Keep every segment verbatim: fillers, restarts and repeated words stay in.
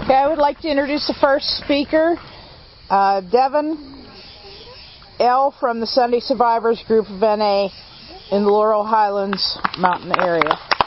Okay, I would like to introduce the first speaker, uh, Devin L. from the Sunday Survivors Group of N A in the Laurel Highlands Mountain area.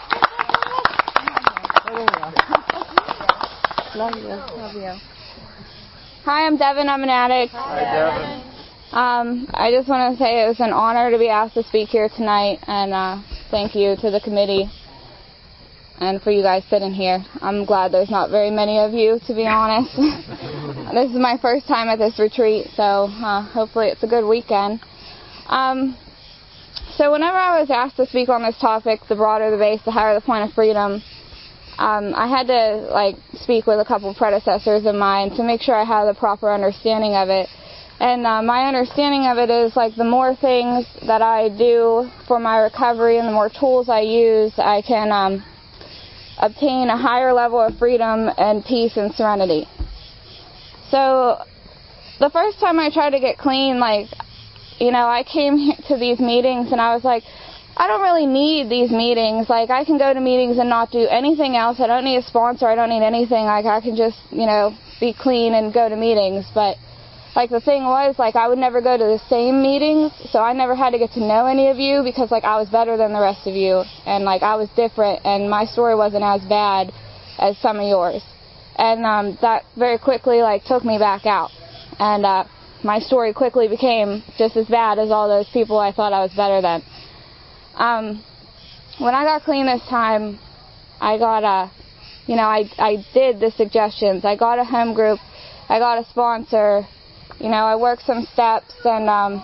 Love you. Love you. Hi, I'm Devin. I'm an addict. Hi, Devin. Um, I just want to say it was an honor to be asked to speak here tonight, and uh, thank you to the committee and for you guys sitting here. I'm glad there's not very many of you, to be honest. This is my first time at this retreat, so uh, hopefully it's a good weekend. Um, so whenever I was asked to speak on this topic, the broader the base, the higher the point of freedom, um, I had to like speak with a couple predecessors of mine to make sure I had the proper understanding of it. And uh, my understanding of it is like the more things that I do for my recovery and the more tools I use, I can um, obtain a higher level of freedom and peace and serenity. So the first time I tried to get clean, like, you know, I came to these meetings and I was like, I don't really need these meetings. Like, I can go to meetings and not do anything else. I don't need a sponsor. I don't need anything. Like, I can just, you know, be clean and go to meetings. But like the thing was, like, I would never go to the same meetings, so I never had to get to know any of you because, like, I was better than the rest of you, and, like, I was different, and my story wasn't as bad as some of yours. And um, that very quickly, like, took me back out. And uh, my story quickly became just as bad as all those people I thought I was better than. Um, when I got clean this time, I got a, you know, I, I did the suggestions. I got a home group. I got a sponsor. You know, I worked some steps, and, um,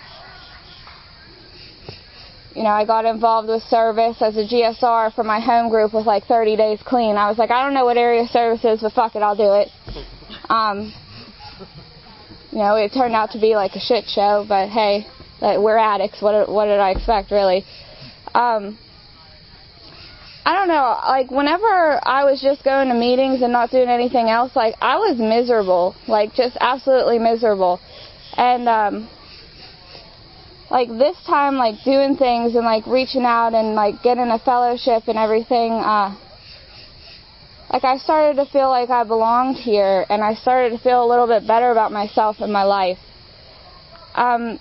you know, I got involved with service as a G S R for my home group with, like, thirty days clean. I was like, I don't know what area service is, but fuck it, I'll do it. Um, you know, it turned out to be, like, a shit show, but, hey, we're addicts. What, what did I expect, really? Um, I don't know, like, whenever I was just going to meetings and not doing anything else, like, I was miserable, like, just absolutely miserable. And, um, like, this time, like, doing things and, like, reaching out and, like, getting a fellowship and everything, uh, like, I started to feel like I belonged here, and I started to feel a little bit better about myself and my life. Um...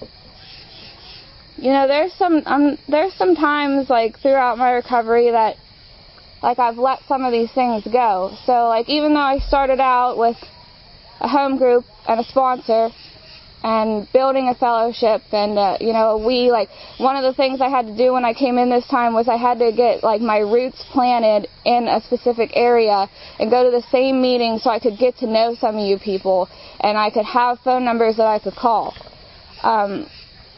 You know, there's some um, there's some times, like, throughout my recovery that, like, I've let some of these things go. So, like, even though I started out with a home group and a sponsor and building a fellowship and, uh, you know, we, like, one of the things I had to do when I came in this time was I had to get, like, my roots planted in a specific area and go to the same meeting so I could get to know some of you people and I could have phone numbers that I could call. Um...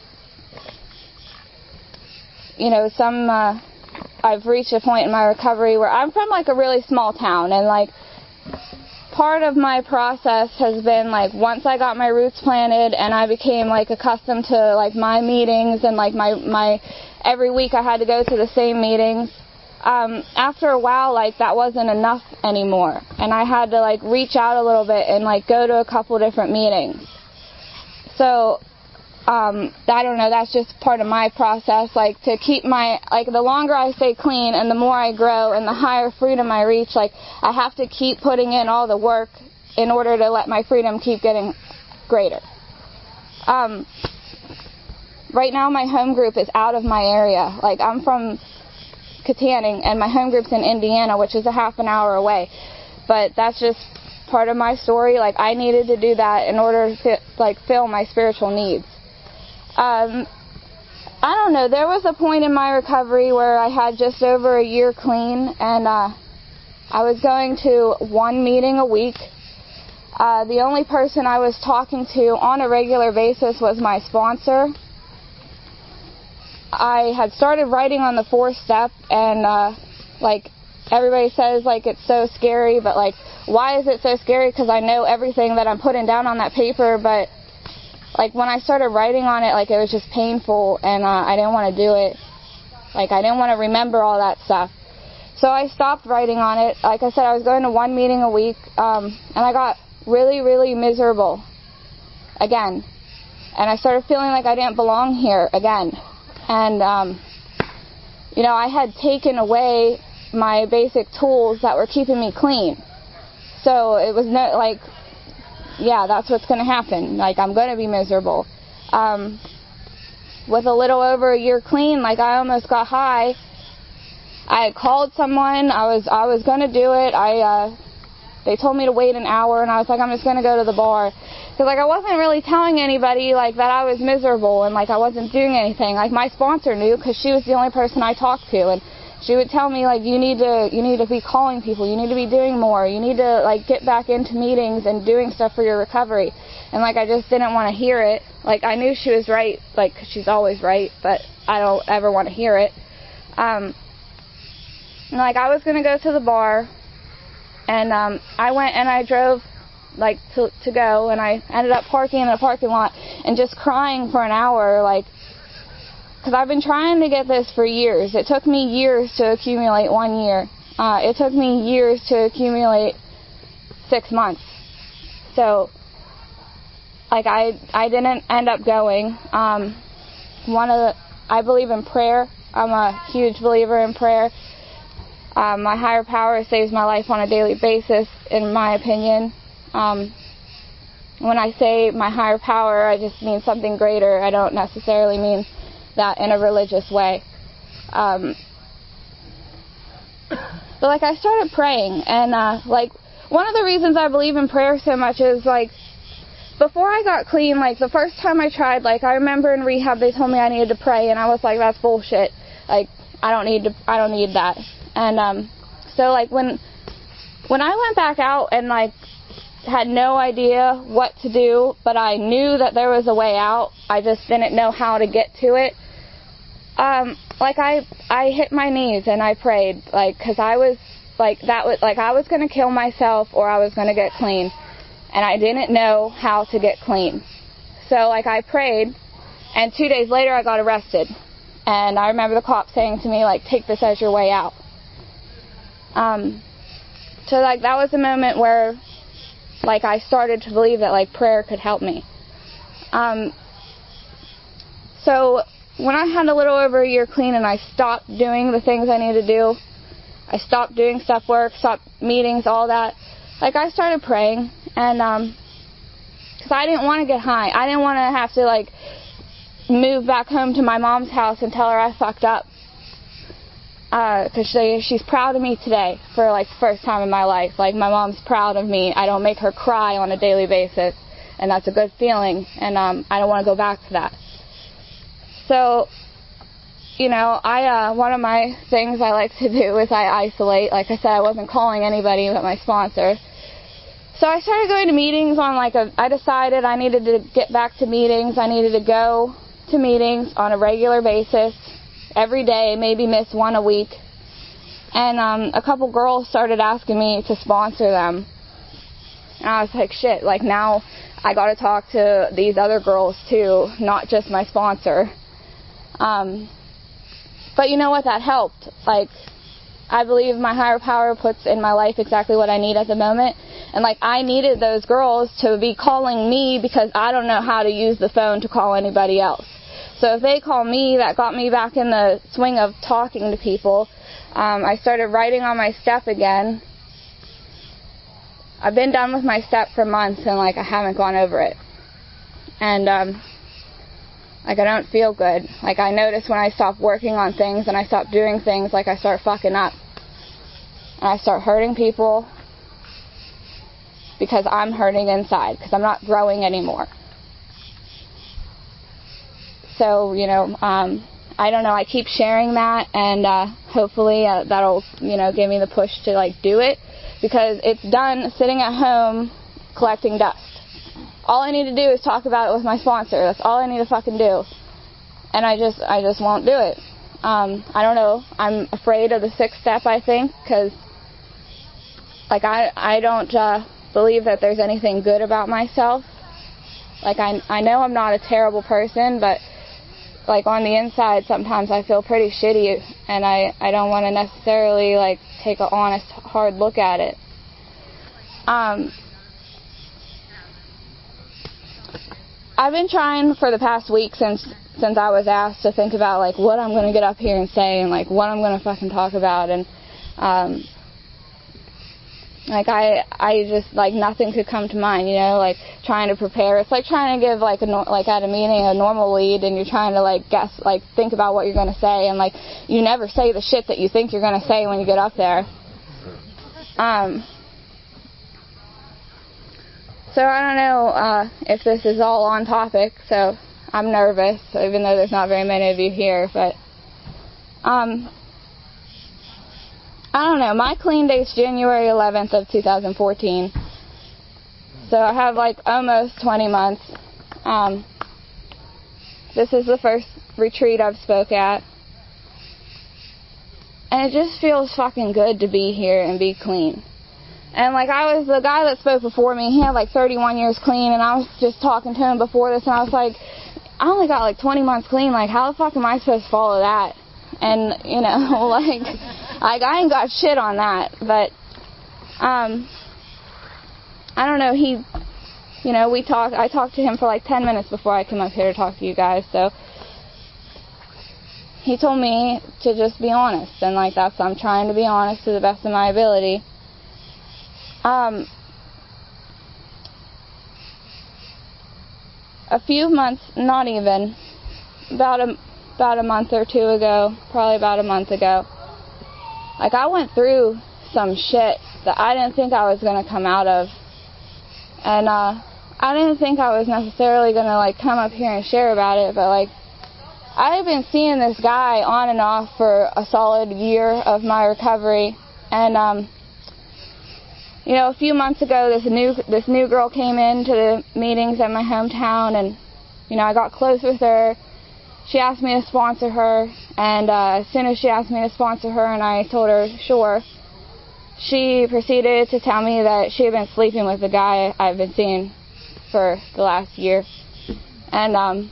You know, some, uh, I've reached a point in my recovery where I'm from, like, a really small town, and, like, part of my process has been, like, once I got my roots planted and I became, like, accustomed to, like, my meetings and, like, my, my, every week I had to go to the same meetings, um, after a while, like, that wasn't enough anymore, and I had to, like, reach out a little bit and, like, go to a couple different meetings. So, Um, I don't know, that's just part of my process, like, to keep my, like, the longer I stay clean and the more I grow and the higher freedom I reach, like, I have to keep putting in all the work in order to let my freedom keep getting greater. Um, right now my home group is out of my area. Like, I'm from Katanning, and my home group's in Indiana, which is a half an hour away. But that's just part of my story. Like, I needed to do that in order to, like, fill my spiritual needs. Um, I don't know, there was a point in my recovery where I had just over a year clean, and uh, I was going to one meeting a week. Uh, the only person I was talking to on a regular basis was my sponsor. I had started writing on the fourth step, and uh, like, everybody says, like, it's so scary, but, like, why is it so scary? Because I know everything that I'm putting down on that paper, but, like, when I started writing on it, like, it was just painful, and uh, I didn't want to do it. Like, I didn't want to remember all that stuff. So I stopped writing on it. Like I said, I was going to one meeting a week, um, and I got really, really miserable again. And I started feeling like I didn't belong here again. And, um, you know, I had taken away my basic tools that were keeping me clean. So it was no, like, yeah, that's what's going to happen. Like, I'm going to be miserable. Um, with a little over a year clean, like, I almost got high. I had called someone. I was I was going to do it. I uh, they told me to wait an hour, and I was like, I'm just going to go to the bar. Because, like, I wasn't really telling anybody, like, that I was miserable and, like, I wasn't doing anything. Like, my sponsor knew because she was the only person I talked to. And she would tell me, like, you need to you need to be calling people. You need to be doing more. You need to, like, get back into meetings and doing stuff for your recovery. And, like, I just didn't want to hear it. Like, I knew she was right, like, 'cause she's always right, but I don't ever want to hear it. Um, and, like, I was going to go to the bar, and um, I went and I drove, like, to, to go, and I ended up parking in a parking lot and just crying for an hour, like, because I've been trying to get this for years. It took me years to accumulate one year. Uh, it took me years to accumulate six months. So, like, I I didn't end up going. Um, one of the, I believe in prayer. I'm a huge believer in prayer. Um, my higher power saves my life on a daily basis, in my opinion. Um, when I say my higher power, I just mean something greater. I don't necessarily mean that in a religious way. Um, but, like, I started praying, and, uh, like, one of the reasons I believe in prayer so much is, like, before I got clean, like, the first time I tried, like, I remember in rehab they told me I needed to pray, and I was like, that's bullshit. Like, I don't need to, I don't need that. And, um, so, like, when, when I went back out and, like, had no idea what to do, but I knew that there was a way out, I just didn't know how to get to it, um, like, I, I hit my knees and I prayed, like, because I was, like, that was, like, I was going to kill myself or I was going to get clean, and I didn't know how to get clean. So, like, I prayed, and two days later I got arrested, and I remember the cop saying to me, like, take this as your way out. Um, so, like, that was a moment where, like, I started to believe that, like, prayer could help me. Um, so, when I had a little over a year clean and I stopped doing the things I needed to do, I stopped doing step work, stopped meetings, all that, like, I started praying, and, um, because I didn't want to get high. I didn't want to have to, like, move back home to my mom's house and tell her I fucked up. Because uh, she, she's proud of me today for, like, the first time in my life. Like, my mom's proud of me. I don't make her cry on a daily basis, and that's a good feeling, and um, I don't want to go back to that. So, you know, I uh, one of my things I like to do is I isolate. Like I said, I wasn't calling anybody but my sponsor. So I started going to meetings on, like, a, I decided I needed to get back to meetings. I needed to go to meetings on a regular basis, every day, maybe miss one a week. And um, a couple girls started asking me to sponsor them. And I was like, shit, like, now I got to talk to these other girls too, not just my sponsor. Um, but you know what? That helped. Like, I believe my higher power puts in my life exactly what I need at the moment. And, like, I needed those girls to be calling me because I don't know how to use the phone to call anybody else. So if they call me, that got me back in the swing of talking to people. Um, I started writing on my step again. I've been done with my step for months, and, like, I haven't gone over it. And, um, like, I don't feel good. Like, I notice when I stop working on things and I stop doing things, like, I start fucking up. And I start hurting people because I'm hurting inside, because I'm not growing anymore. So, you know, um, I don't know, I keep sharing that, and uh, hopefully uh, that'll, you know, give me the push to, like, do it, because it's done sitting at home collecting dust. All I need to do is talk about it with my sponsor. That's all I need to fucking do. And I just, I just won't do it. Um, I don't know, I'm afraid of the sixth step, I think, because, like, I, I don't uh, believe that there's anything good about myself. Like, I, I know I'm not a terrible person, but, like, on the inside, sometimes I feel pretty shitty, and I, I don't want to necessarily, like, take an honest, hard look at it. Um, I've been trying for the past week since since I was asked to think about, like, what I'm going to get up here and say, and, like, what I'm going to fucking talk about, and, um, Like, I, I just, like, nothing could come to mind, you know, like, trying to prepare. It's like trying to give, like, a, like at a meeting, a normal lead, and you're trying to, like, guess, like, think about what you're going to say, and, like, you never say the shit that you think you're going to say when you get up there. Um, so I don't know uh, if this is all on topic, so I'm nervous, even though there's not very many of you here, but, um... I don't know, my clean date's January eleventh of two thousand fourteen, so I have like almost twenty months. Um, this is the first retreat I've spoke at, and it just feels fucking good to be here and be clean. And like, I was, the guy that spoke before me, he had like thirty-one years clean, and I was just talking to him before this, and I was like, I only got like twenty months clean, like how the fuck am I supposed to follow that? And, you know, like, like, I ain't got shit on that, but, um, I don't know, he, you know, we talked, I talked to him for like ten minutes before I came up here to talk to you guys, so, he told me to just be honest, and, like, that's, I'm trying to be honest to the best of my ability. Um, a few months, not even, about a, about a month or two ago, probably about a month ago, like, I went through some shit that I didn't think I was going to come out of, and, uh, I didn't think I was necessarily going to, like, come up here and share about it, but, like, I had been seeing this guy on and off for a solid year of my recovery, and, um, you know, a few months ago, this new, this new girl came into the meetings at my hometown, and, you know, I got close with her. She asked me to sponsor her, and uh, as soon as she asked me to sponsor her and I told her, sure, she proceeded to tell me that she had been sleeping with the guy I've been seeing for the last year. And um,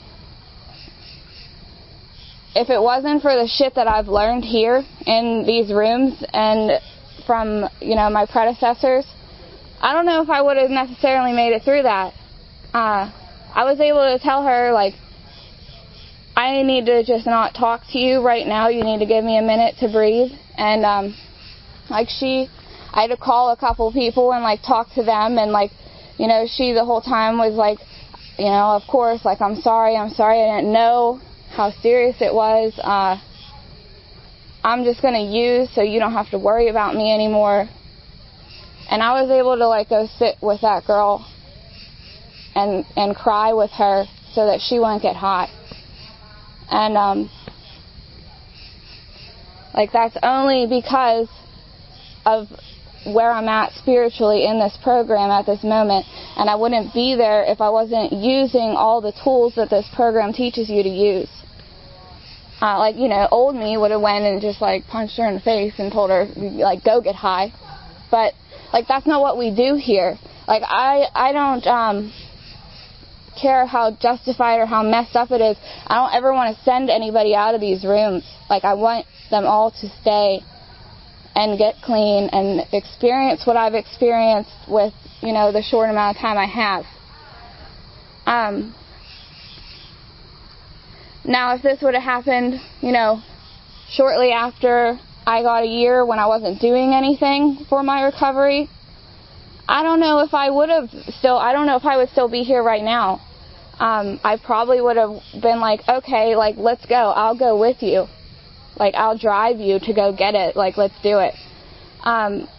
if it wasn't for the shit that I've learned here in these rooms and from, you know, my predecessors, I don't know if I would have necessarily made it through that. Uh, I was able to tell her, like, I need to just not talk to you right now. You need to give me a minute to breathe. And, um, like, she, I had to call a couple people and, like, talk to them. And, like, you know, she the whole time was like, you know, of course, like, I'm sorry, I'm sorry. I didn't know how serious it was. Uh, I'm just going to use so you don't have to worry about me anymore. And I was able to, like, go sit with that girl and, and cry with her so that she wouldn't get hot. And, um, like, that's only because of where I'm at spiritually in this program at this moment. And I wouldn't be there if I wasn't using all the tools that this program teaches you to use. Uh, like, you know, old me would have went and just, like, punched her in the face and told her, like, go get high. But, like, that's not what we do here. Like, I, I don't, um... care how justified or how messed up it is. I don't ever want to send anybody out of these rooms. Like, I want them all to stay and get clean and experience what I've experienced with, you know, the short amount of time I have. Um, now, if this would have happened, you know, shortly after I got a year when I wasn't doing anything for my recovery, I don't know if I would have still, I don't know if I would still be here right now. Um, I probably would have been like, okay, like, let's go. I'll go with you. Like, I'll drive you to go get it. Like, let's do it. Um,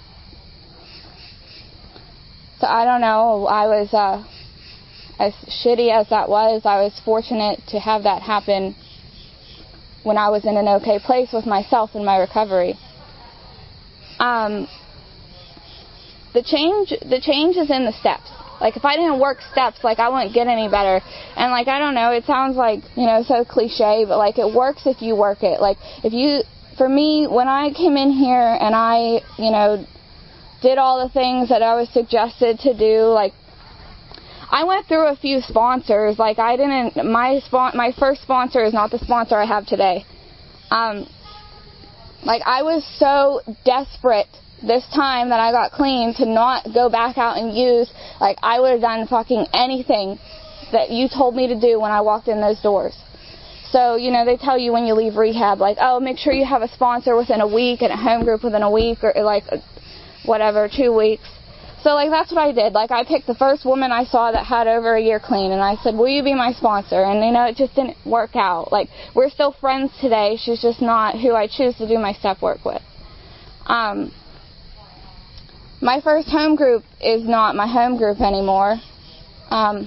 so I don't know. I was, uh, as shitty as that was, I was fortunate to have that happen when I was in an okay place with myself in my recovery. Um, the change, the change is in the steps. Like, if I didn't work steps, like, I wouldn't get any better. And, like, I don't know, it sounds like, you know, so cliche, but, like, it works if you work it. Like, if you, for me, when I came in here and I, you know, did all the things that I was suggested to do, like, I went through a few sponsors. Like, I didn't, my spon- my first sponsor is not the sponsor I have today. Um, like, I was so desperate this time that I got clean to not go back out and use. Like, I would have done fucking anything that you told me to do when I walked in those doors. So, you know, they tell you when you leave rehab, like, oh, make sure you have a sponsor within a week and a home group within a week, or, like, whatever, two weeks. So, like, that's what I did. Like, I picked the first woman I saw that had over a year clean, and I said, will you be my sponsor? And, you know, it just didn't work out. Like, we're still friends today. She's just not who I choose to do my step work with. Um, my first home group is not my home group anymore. Um,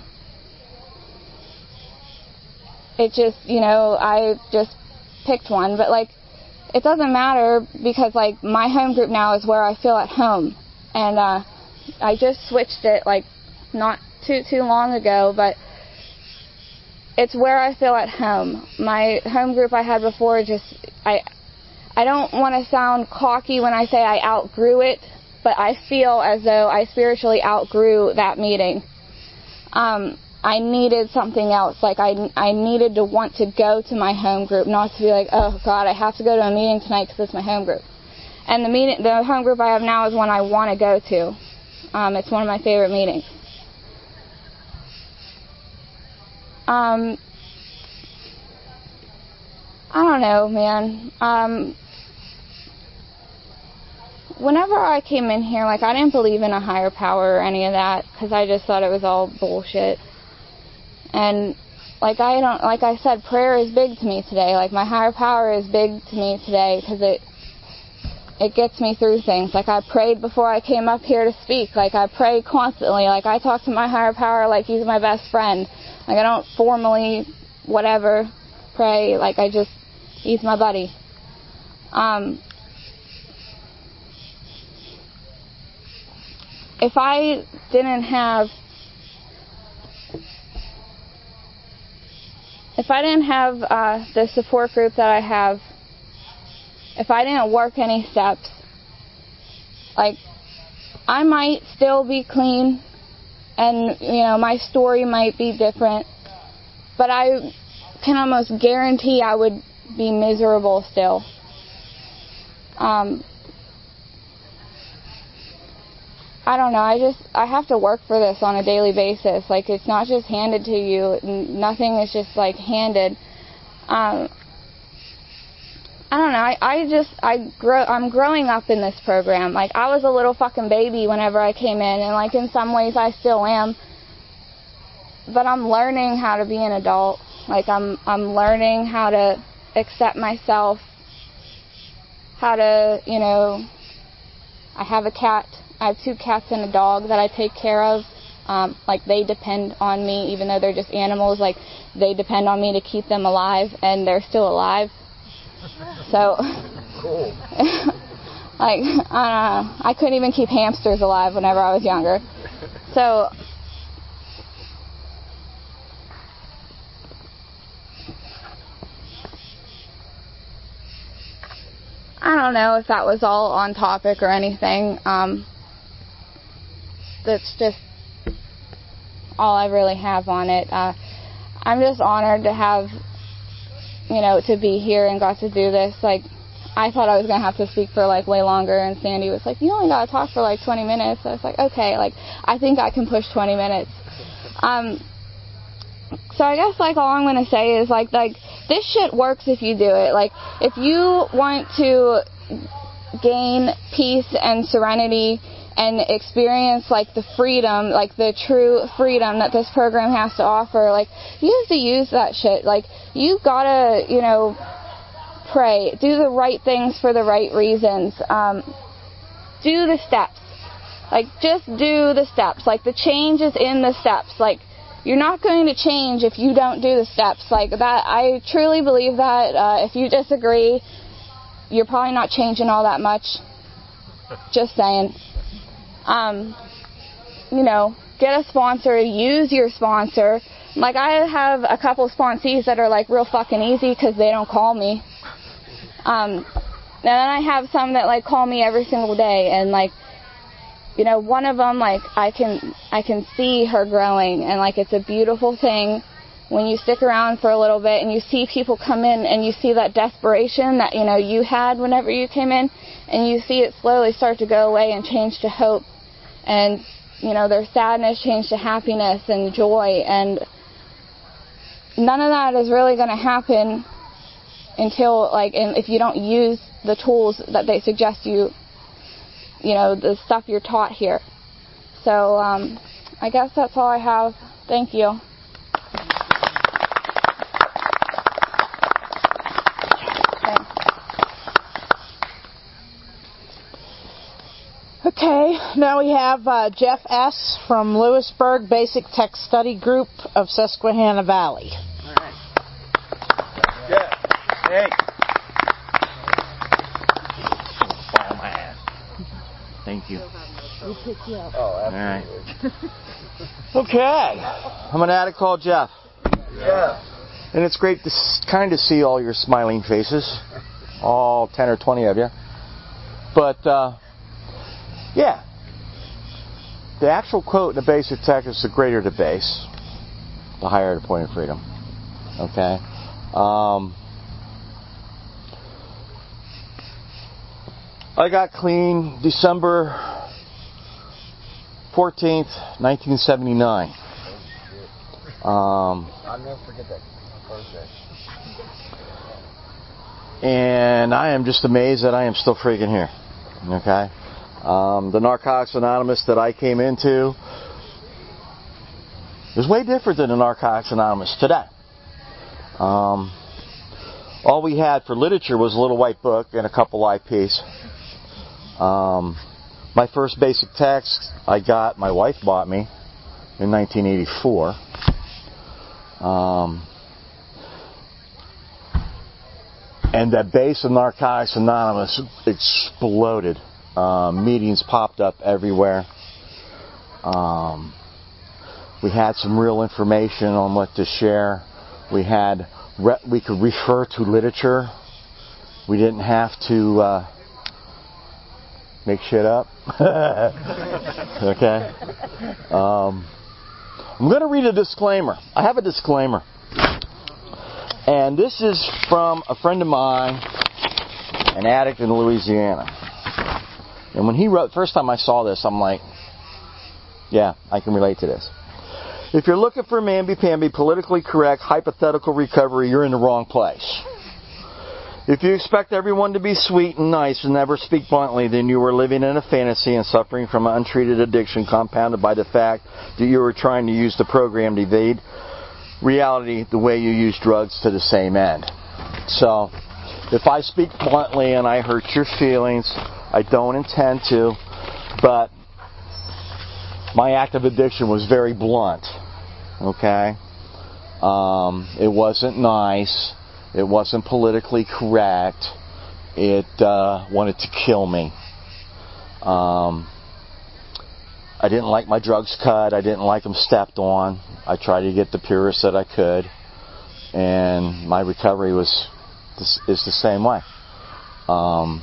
it just, you know, I just picked one. But, like, it doesn't matter because, like, my home group now is where I feel at home. And, uh... I just switched it, like, not too too long ago, but it's where I feel at home. My home group I had before, just, I I don't want to sound cocky when I say I outgrew it, but I feel as though I spiritually outgrew that meeting. Um, I needed something else. Like, I, I needed to want to go to my home group, not to be like, oh, God, I have to go to a meeting tonight because it's my home group. And the meeting, the home group I have now is one I want to go to. Um, it's one of my favorite meetings. Um, I don't know, man. Um, whenever I came in here, like, I didn't believe in a higher power or any of that because I just thought it was all bullshit. And like I don't, like I said, prayer is big to me today. Like, my higher power is big to me today because it. It gets me through things. Like, I prayed before I came up here to speak. Like, I pray constantly. Like, I talk to my higher power like he's my best friend. Like, I don't formally, whatever, pray. Like, I just, he's my buddy. Um, if I didn't have, if I didn't have uh, the support group that I have, if I didn't work any steps, like, I might still be clean, and, you know, my story might be different, but I can almost guarantee I would be miserable still. Um, I don't know, I just, I have to work for this on a daily basis. Like, it's not just handed to you, nothing is just, like, handed. Um, I don't know, I, I just, I grow, I'm growing up in this program. Like, I was a little fucking baby whenever I came in, and, like, in some ways I still am. But I'm learning how to be an adult. Like, I'm, I'm learning how to accept myself, how to, you know, I have a cat, I have two cats and a dog that I take care of. Um, like, they depend on me, even though they're just animals. Like, they depend on me to keep them alive, and they're still alive. So, cool. Like, I don't know, I couldn't even keep hamsters alive whenever I was younger. So, I don't know if that was all on topic or anything. Um, that's just all I really have on it. Uh, I'm just honored to have, you know, to be here and got to do this. Like, I thought I was going to have to speak for, like, way longer, and Sandy was like, you only got to talk for, like, twenty minutes. I was like, okay, like, I think I can push twenty minutes. Um, so I guess, like, all I'm going to say is, like, like, this shit works if you do it. Like, if you want to gain peace and serenity and experience, like, the freedom, like, the true freedom that this program has to offer, like, you have to use that shit. Like, you gotta, you know, pray. Do the right things for the right reasons. Um, do the steps. Like, just do the steps. Like, the change is in the steps. Like, you're not going to change if you don't do the steps. Like, that, I truly believe that. Uh, if you disagree, you're probably not changing all that much. Just saying. Um, you know, get a sponsor, use your sponsor. Like, I have a couple sponsees that are, like, real fucking easy because they don't call me. Um, and then I have some that, like, call me every single day, and, like, you know, one of them, like, I can, I can see her growing, and, like, it's a beautiful thing when you stick around for a little bit and you see people come in and you see that desperation that, you know, you had whenever you came in, and you see it slowly start to go away and change to hope, and, you know, their sadness change to happiness and joy, and none of that is really going to happen until, like, if you don't use the tools that they suggest you you know, the stuff you're taught here. So um, I guess that's all I have. Thank you. Thanks. Okay, now we have uh, Jeff S. from Lewisburg Basic Tech Study Group of Susquehanna Valley. All right. Jeff, hey. Fire my ass. Thank you. We pick you up. Oh, absolutely. All right. Okay. I'm an addict called Jeff. Yeah. And it's great to kind of see all your smiling faces, all ten or twenty of you. But, uh, yeah, the actual quote in the basic tech is the greater the base, the higher the point of freedom. Okay? Um, I got clean December fourteenth, nineteen seventy-nine. Um, I'll never forget that first day. And I am just amazed that I am still freaking here. Okay? Um, the Narcotics Anonymous that I came into is way different than the Narcotics Anonymous today. Um, all we had for literature was a little white book and a couple I Ps. Um, my first basic text I got, my wife bought me in nineteen eighty-four. Um, and that base of Narcotics Anonymous exploded. Um, meetings popped up everywhere. Um, we had some real information on what to share. We had re- we could refer to literature. We didn't have to uh, make shit up. Okay. Um, I'm going to read a disclaimer. I have a disclaimer, and this is from a friend of mine, an addict in Louisiana. And when he wrote, first time I saw this, I'm like, yeah, I can relate to this. If you're looking for mamby-pamby, politically correct, hypothetical recovery, you're in the wrong place. If you expect everyone to be sweet and nice and never speak bluntly, then you are living in a fantasy and suffering from an untreated addiction compounded by the fact that you are trying to use the program to evade reality the way you use drugs to the same end. So, if I speak bluntly and I hurt your feelings, I don't intend to, but my act of addiction was very blunt, okay? Um, it wasn't nice. It wasn't politically correct. It uh, wanted to kill me. Um, I didn't like my drugs cut. I didn't like them stepped on. I tried to get the purest that I could, and my recovery was is the same way. Um,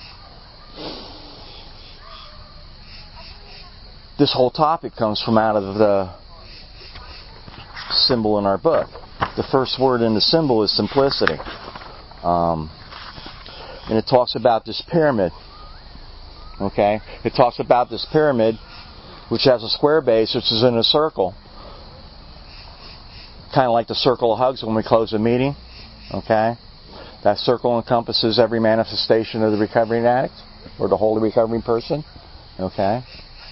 this whole topic comes from out of the symbol in our book. The first word in the symbol is simplicity. Um, and it talks about this pyramid. Okay? It talks about this pyramid, which has a square base, which is in a circle. Kind of like the circle of hugs when we close a meeting. Okay? That circle encompasses every manifestation of the recovering addict, or the wholly recovering person. Okay?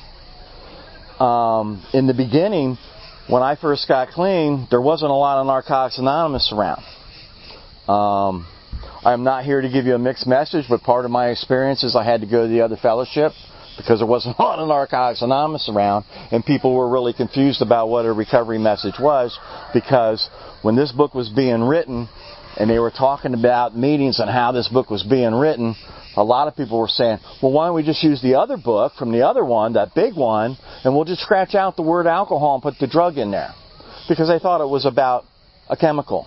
Um, in the beginning, when I first got clean, there wasn't a lot of Narcotics Anonymous around. Um, I'm not here to give you a mixed message, but part of my experience is I had to go to the other fellowship because there wasn't a lot of Narcotics Anonymous around, and people were really confused about what a recovery message was, because when this book was being written, and they were talking about meetings and how this book was being written, a lot of people were saying, well, why don't we just use the other book from the other one, that big one, and we'll just scratch out the word alcohol and put the drug in there. Because they thought it was about a chemical.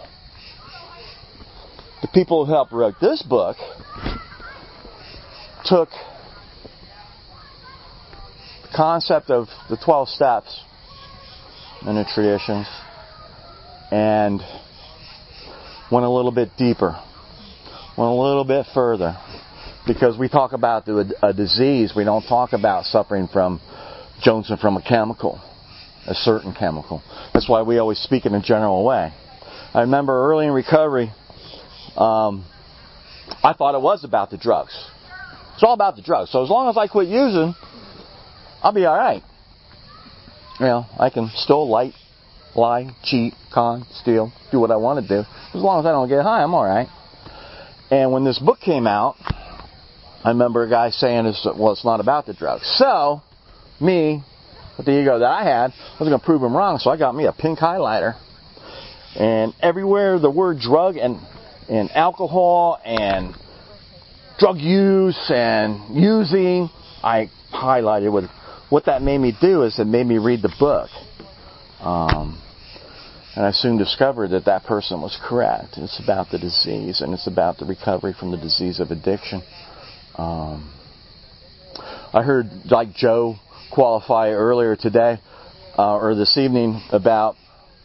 The people who helped write this book took the concept of the twelve steps and the traditions and went a little bit deeper, went a little bit further. Because we talk about the, a disease, we don't talk about suffering from Jonesing from a chemical, a certain chemical. That's why we always speak in a general way. I remember early in recovery, um, I thought it was about the drugs. It's all about the drugs. So as long as I quit using, I'll be all right. You know, I can still light, lie, cheat, con, steal, do what I want to do. As long as I don't get high, I'm all right. And when this book came out, I remember a guy saying, well, it's not about the drugs. So, me, with the ego that I had, I was going to prove him wrong, so I got me a pink highlighter. And everywhere the word drug and, and alcohol and drug use and using, I highlighted with. What that made me do is it made me read the book. Um, and I soon discovered that that person was correct. It's about the disease, and it's about the recovery from the disease of addiction. Um, I heard, like Joe qualify earlier today, uh, or this evening, about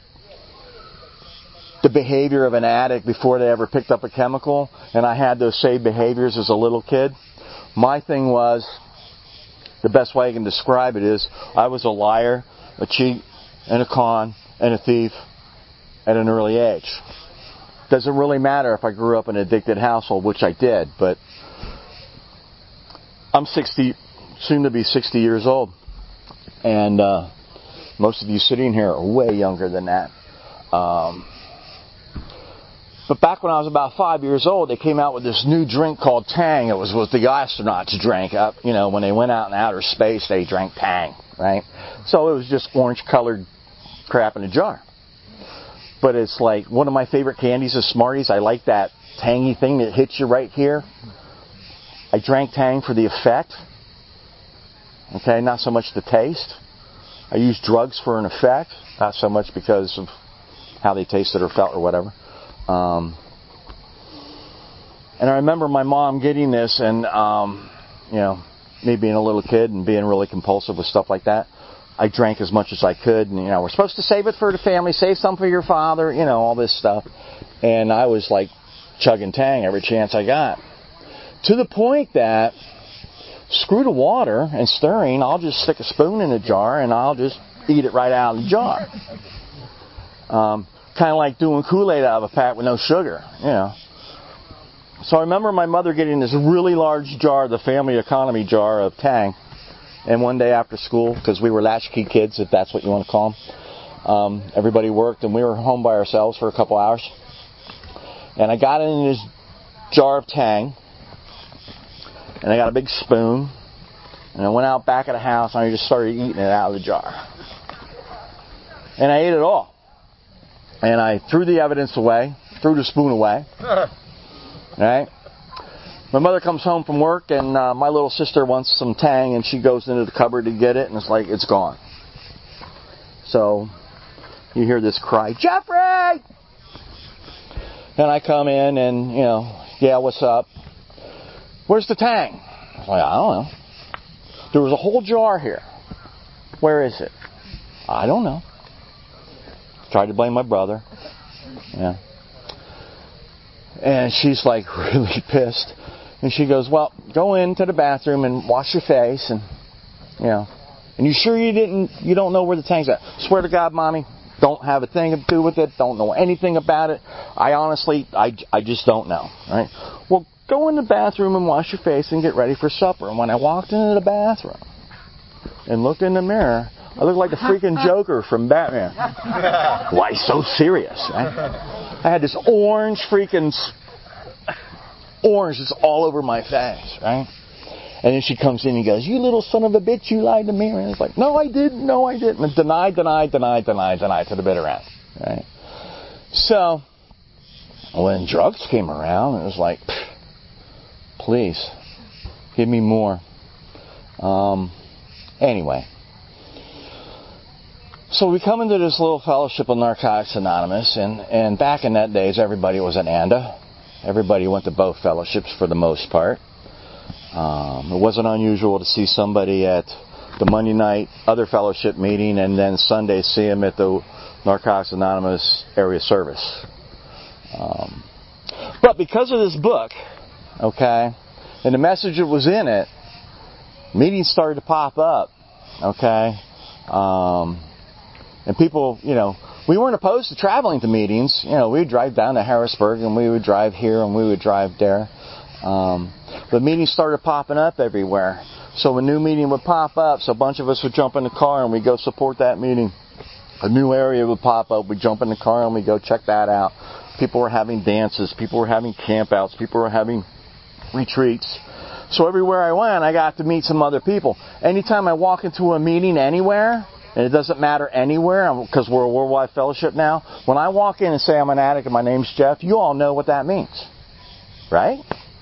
the behavior of an addict before they ever picked up a chemical, and I had those same behaviors as a little kid. My thing was, the best way I can describe it is, I was a liar, a cheat, and a con, and a thief at an early age. Doesn't really matter if I grew up in an addicted household, which I did, but I'm sixty, soon to be sixty years old, and uh, most of you sitting here are way younger than that. Um, But back when I was about five years old, they came out with this new drink called Tang. It was what the astronauts drank. Up, you know, when they went out in outer space, they drank Tang, right? So it was just orange-colored crap in a jar. But it's like one of my favorite candies is Smarties. I like that tangy thing that hits you right here. I drank Tang for the effect. Okay, not so much the taste. I used drugs for an effect, not so much because of how they tasted or felt or whatever. Um, and I remember my mom getting this, and um, you know, me being a little kid and being really compulsive with stuff like that. I drank as much as I could, and you know, we're supposed to save it for the family, save some for your father, you know, all this stuff. And I was like chugging Tang every chance I got, to the point that screw the water and stirring. I'll just stick a spoon in a jar and I'll just eat it right out of the jar. Um, Kind of like doing Kool-Aid out of a pack with no sugar, you know. So I remember my mother getting this really large jar, the family economy jar of Tang. And one day after school, because we were latchkey kids, if that's what you want to call them, um, everybody worked and we were home by ourselves for a couple hours. And I got it in this jar of Tang. And I got a big spoon. And I went out back of the house and I just started eating it out of the jar. And I ate it all. And I threw the evidence away, threw the spoon away. Right? My mother comes home from work, and uh, my little sister wants some Tang, and she goes into the cupboard to get it, and it's like, it's gone. So you hear this cry, Jeffrey! And I come in, and, you know, yeah, what's up? Where's the Tang? I was like, I don't know. There was a whole jar here. Where is it? I don't know. Tried to blame my brother. Yeah. And she's like really pissed. And she goes, well, go into the bathroom and wash your face, and you know. And you sure you didn't you don't know where the Tang's at? Swear to God, Mommy, don't have a thing to do with it, don't know anything about it. I honestly I, I just don't know. Right? Well, go in the bathroom and wash your face and get ready for supper. And when I walked into the bathroom and looked in the mirror, I look like the freaking Joker from Batman. Why so serious, right? I had this orange freaking orange just all over my face, right? And then she comes in and goes, you little son of a bitch, you lied to me. And it's like, no, I didn't, no, I didn't. And denied, denied, denied, denied, denied to the bitter end, right? So when drugs came around, it was like, please, give me more. Um, anyway. So we come into this little fellowship of Narcotics Anonymous, and, and back in that days, everybody was an A N D A. Everybody went to both fellowships for the most part. Um, it wasn't unusual to see somebody at the Monday night other fellowship meeting, and then Sunday see them at the Narcotics Anonymous area service. Um, but because of this book, okay, and the message that was in it, meetings started to pop up, okay. Um, And people, you know, we weren't opposed to traveling to meetings. You know, we would drive down to Harrisburg, and we would drive here, and we would drive there. Um, the meetings started popping up everywhere. So a new meeting would pop up, so a bunch of us would jump in the car and we'd go support that meeting. A new area would pop up, we'd jump in the car and we'd go check that out. People were having dances, people were having campouts, people were having retreats. So everywhere I went, I got to meet some other people. Anytime I walk into a meeting anywhere, and it doesn't matter anywhere, because we're a worldwide fellowship now, when I walk in and say I'm an addict and my name's Jeff, you all know what that means. Right?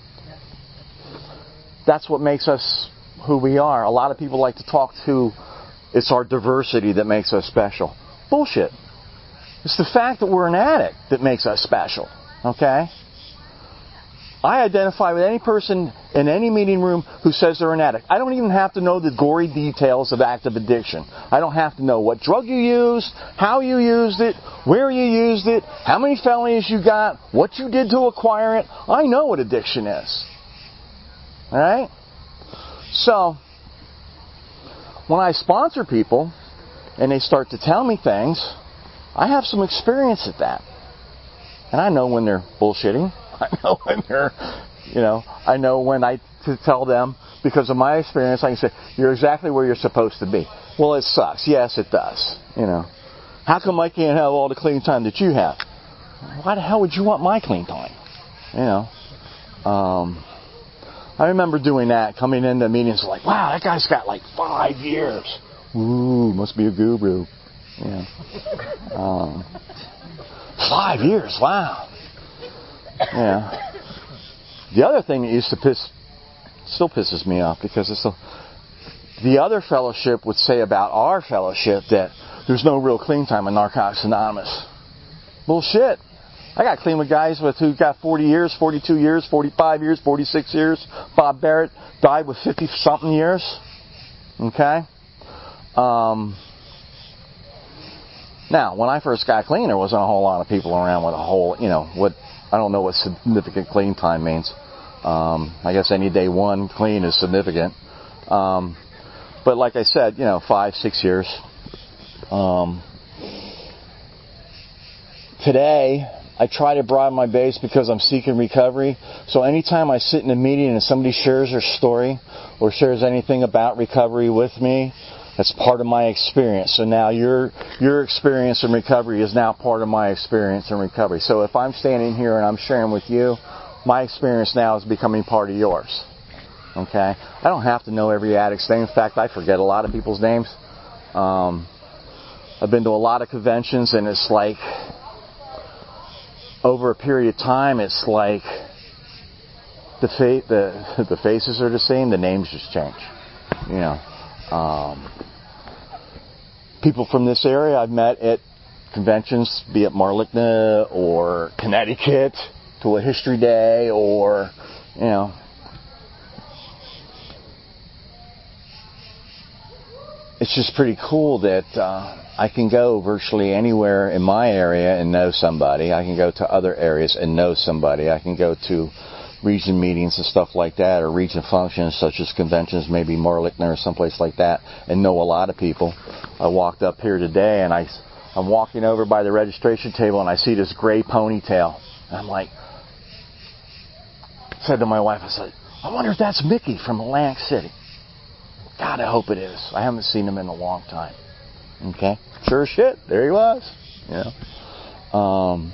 That's what makes us who we are. A lot of people like to talk to, it's our diversity that makes us special. Bullshit. It's the fact that we're an addict that makes us special. Okay? I identify with any person in any meeting room who says they're an addict. I don't even have to know the gory details of active addiction. I don't have to know what drug you used, how you used it, where you used it, how many felonies you got, what you did to acquire it. I know what addiction is. Alright? So, when I sponsor people and they start to tell me things, I have some experience at that. And I know when they're bullshitting. I know when they're, you know, I know when I to tell them, because of my experience, I can say, you're exactly where you're supposed to be. Well, it sucks. Yes, it does. You know. How come I can't have all the clean time that you have? Why the hell would you want my clean time? You know. Um, I remember doing that, coming into meetings like, wow, that guy's got like five years. Ooh, must be a guru. You know. Um, five years, wow. Yeah. The other thing that used to piss, still pisses me off, because it's a, the other fellowship would say about our fellowship that there's no real clean time in Narcotics Anonymous. Bullshit. I got clean with guys with who got forty years, forty-two years, forty-five years, forty-six years. Bob Barrett died with fifty-something years. Okay? Um, now, when I first got clean, there wasn't a whole lot of people around with a whole, you know, what, I don't know what significant clean time means. Um, I guess any day one clean is significant. Um, but like I said, you know, five, six years. Um, today, I try to broaden my base because I'm seeking recovery. So anytime I sit in a meeting and somebody shares their story or shares anything about recovery with me, that's part of my experience. So now your your experience in recovery is now part of my experience in recovery. So if I'm standing here and I'm sharing with you, my experience now is becoming part of yours. Okay? I don't have to know every addict's name. In fact, I forget a lot of people's names. Um, I've been to a lot of conventions, and it's like, over a period of time, it's like the fa- the the faces are the same, the names just change. You know. Um, people from this area I've met at conventions, be it Marlikna or Connecticut, to a history day, or, you know. It's just pretty cool that uh, I can go virtually anywhere in my area and know somebody. I can go to other areas and know somebody. I can go to region meetings and stuff like that, or region functions such as conventions, maybe Marlikna or someplace like that, and know a lot of people. I walked up here today, and I, I'm walking over by the registration table, and I see this gray ponytail. And I'm like, said to my wife, I said, I wonder if that's Mickey from Atlantic City. God, I hope it is. I haven't seen him in a long time. Okay? Sure as shit, there he was. You know. Um,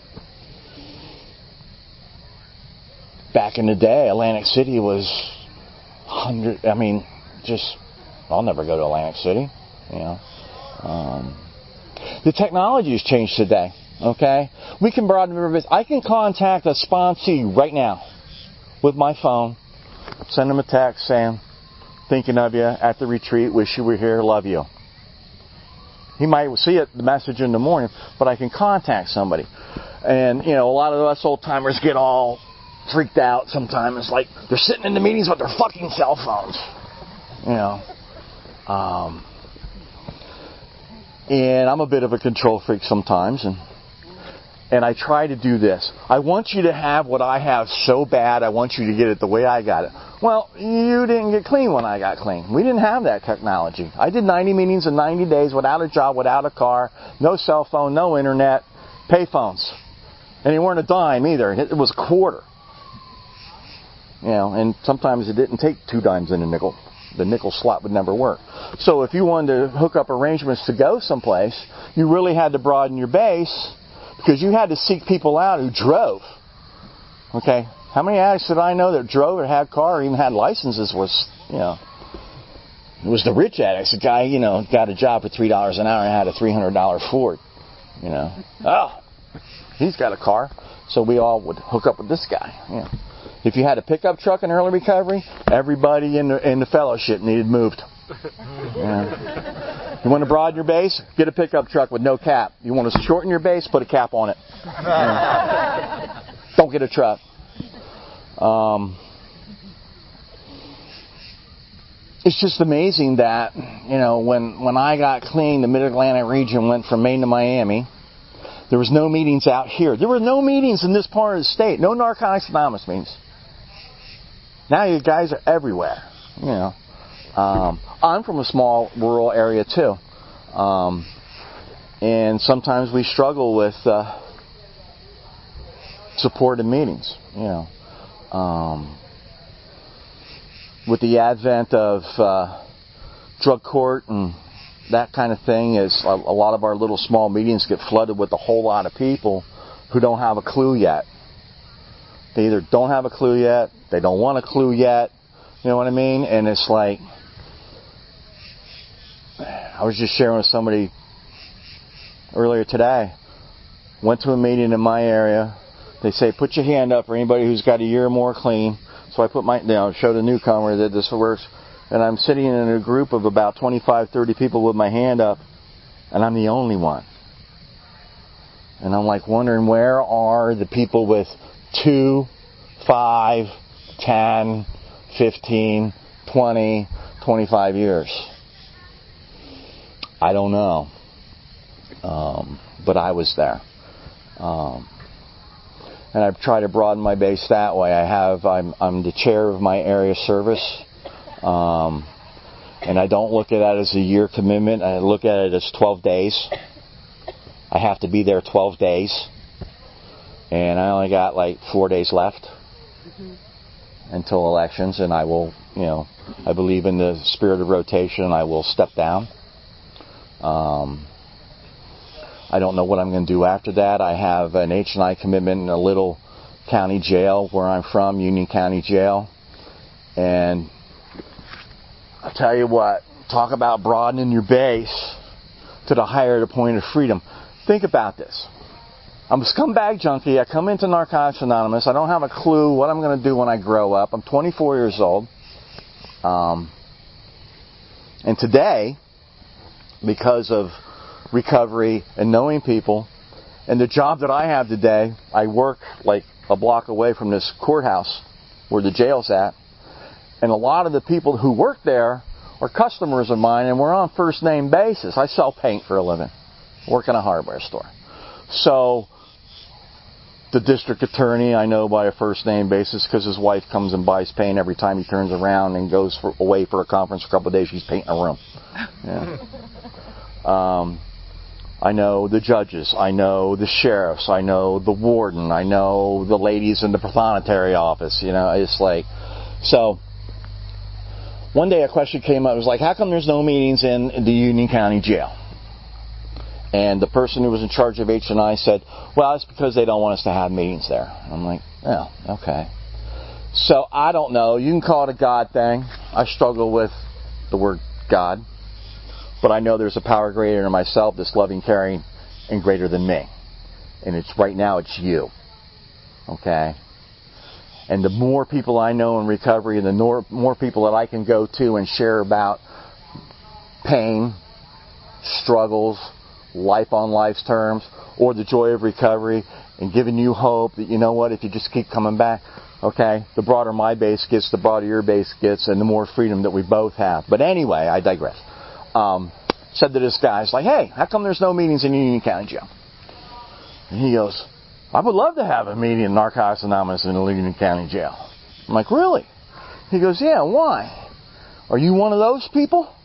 back in the day, Atlantic City was hundred. I mean, just I'll never go to Atlantic City. You know. Um, the technology has changed today. Okay, we can broaden the business. I can contact a sponsee right now with my phone, send them a text saying, thinking of you at the retreat, wish you were here, love you. He might see it, the message in the morning, but I can contact somebody. And, you know, a lot of us old timers get all freaked out sometimes. It's like they're sitting in the meetings with their fucking cell phones. You know. Um, and I'm a bit of a control freak sometimes, and And I try to do this. I want you to have what I have so bad, I want you to get it the way I got it. Well, you didn't get clean when I got clean. We didn't have that technology. I did ninety meetings in ninety days without a job, without a car, no cell phone, no internet, pay phones. And they weren't a dime either. It was a quarter. You know, and sometimes it didn't take two dimes in a nickel. The nickel slot would never work. So if you wanted to hook up arrangements to go someplace, you really had to broaden your base because you had to seek people out who drove. Okay? How many addicts did I know that drove or had car or even had licenses was, you know, it was the rich addicts. The guy, you know, got a job for three dollars an hour and had a three hundred dollars Ford. You know, oh, he's got a car. So we all would hook up with this guy. You know. If you had a pickup truck in early recovery, everybody in the, in the fellowship needed moved. Yeah. You want to broaden your base? Get a pickup truck with no cap. You want to shorten your base? Put a cap on it. Yeah. Don't get a truck. Um, it's just amazing that, you know, when, when I got clean, the Mid-Atlantic region went from Maine to Miami. There was no meetings out here. There were no meetings in this part of the state. No Narcotics Anonymous meetings. Now you guys are everywhere. You know, um, I'm from a small rural area too, um, and sometimes we struggle with uh, support in meetings. You know, um, with the advent of uh, drug court and that kind of thing, is a, a lot of our little small meetings get flooded with a whole lot of people who don't have a clue yet. They either don't have a clue yet, they don't want a clue yet, you know what I mean? And it's like, I was just sharing with somebody earlier today, went to a meeting in my area, they say, put your hand up for anybody who's got a year or more clean. So I put my, you know, showed a newcomer that this works, and I'm sitting in a group of about twenty-five, thirty people with my hand up, and I'm the only one. And I'm like wondering, where are the people with two, five, ten, fifteen, twenty, twenty-five years? I don't know. Um, but I was there. Um, and I've tried to broaden my base that way. I have, I'm, I'm the chair of my area service. Um, and I don't look at that as a year commitment. I look at it as twelve days. I have to be there twelve days. And I only got like four days left mm-hmm. until elections, and I will, you know, I believe in the spirit of rotation. I will step down. Um, I don't know what I'm going to do after that. I have an H and I commitment in a little county jail where I'm from, Union County Jail. And I'll tell you what, talk about broadening your base to the higher the point of freedom. Think about this. I'm a scumbag junkie. I come into Narcotics Anonymous. I don't have a clue what I'm going to do when I grow up. I'm twenty-four years old. Um, and today, because of recovery and knowing people, and the job that I have today, I work like a block away from this courthouse where the jail's at. And a lot of the people who work there are customers of mine, and we're on first name basis. I sell paint for a living. Work in a hardware store. So the district attorney I know by a first name basis because his wife comes and buys paint every time he turns around and goes for, away for a conference for a couple of days. She's painting a room. Yeah. Um, I know the judges. I know the sheriffs. I know the warden. I know the ladies in the prothonotary office. You know, it's like, so one day a question came up. It was like, how come there's no meetings in the Union County Jail? And the person who was in charge of H and I said, well, it's because they don't want us to have meetings there. I'm like, oh, okay. So I don't know. You can call it a God thing. I struggle with the word God. But I know there's a power greater than myself that's loving, caring, and greater than me. And it's right now it's you. Okay? And the more people I know in recovery, and the more, more people that I can go to and share about pain, struggles, life on life's terms, or the joy of recovery, and giving you hope that, you know what, if you just keep coming back, okay, the broader my base gets, the broader your base gets, and the more freedom that we both have. But anyway, I digress. Um, said to this guy, it's like, hey, how come there's no meetings in Union County Jail? And he goes, I would love to have a meeting in Narcotics Anonymous in the Union County Jail. I'm like, really? He goes, yeah, why? Are you one of those people?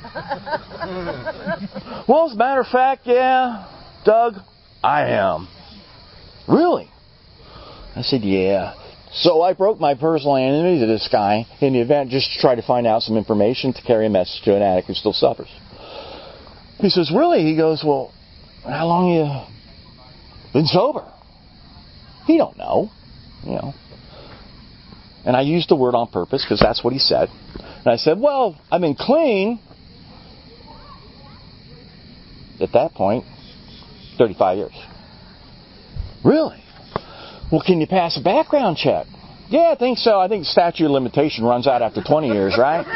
Well, as a matter of fact, yeah, Doug, I am. Really? I said, yeah. So I broke my personal enmity to this guy in the event just to try to find out some information to carry a message to an addict who still suffers. He says, really? He goes, well, how long have you been sober? He don't know, you know. And I used the word on purpose because that's what he said. And I said, well, I've been clean. At that point, thirty-five years. Really? Well, can you pass a background check? Yeah, I think so. I think the statute of limitation runs out after twenty years, right?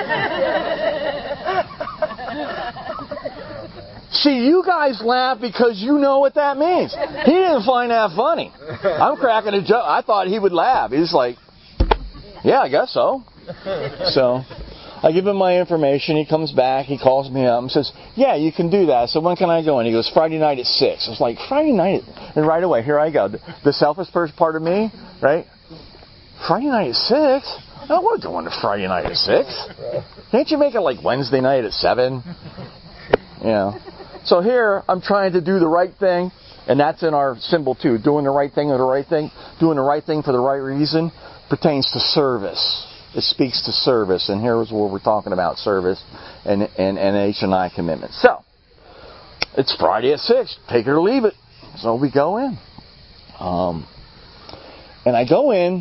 See, you guys laugh because you know what that means. He didn't find that funny. I'm cracking a joke. I thought he would laugh. He's like, yeah, I guess so. So I give him my information. He comes back. He calls me up and says, yeah, you can do that. So when can I go in? He goes, Friday night at six. I was like, Friday night? And right away, here I go. The selfish part of me, right? Friday night at six? I don't want to go into Friday night at six. Can't you make it like Wednesday night at seven? You know. So here, I'm trying to do the right thing. And that's in our symbol too. Doing the right thing or the right thing. Doing the right thing for the right reason pertains to service. It speaks to service, and here's where we're talking about service and, and, and H and I commitment. So, it's Friday at six. Take it or leave it. So we go in. Um, and I go in,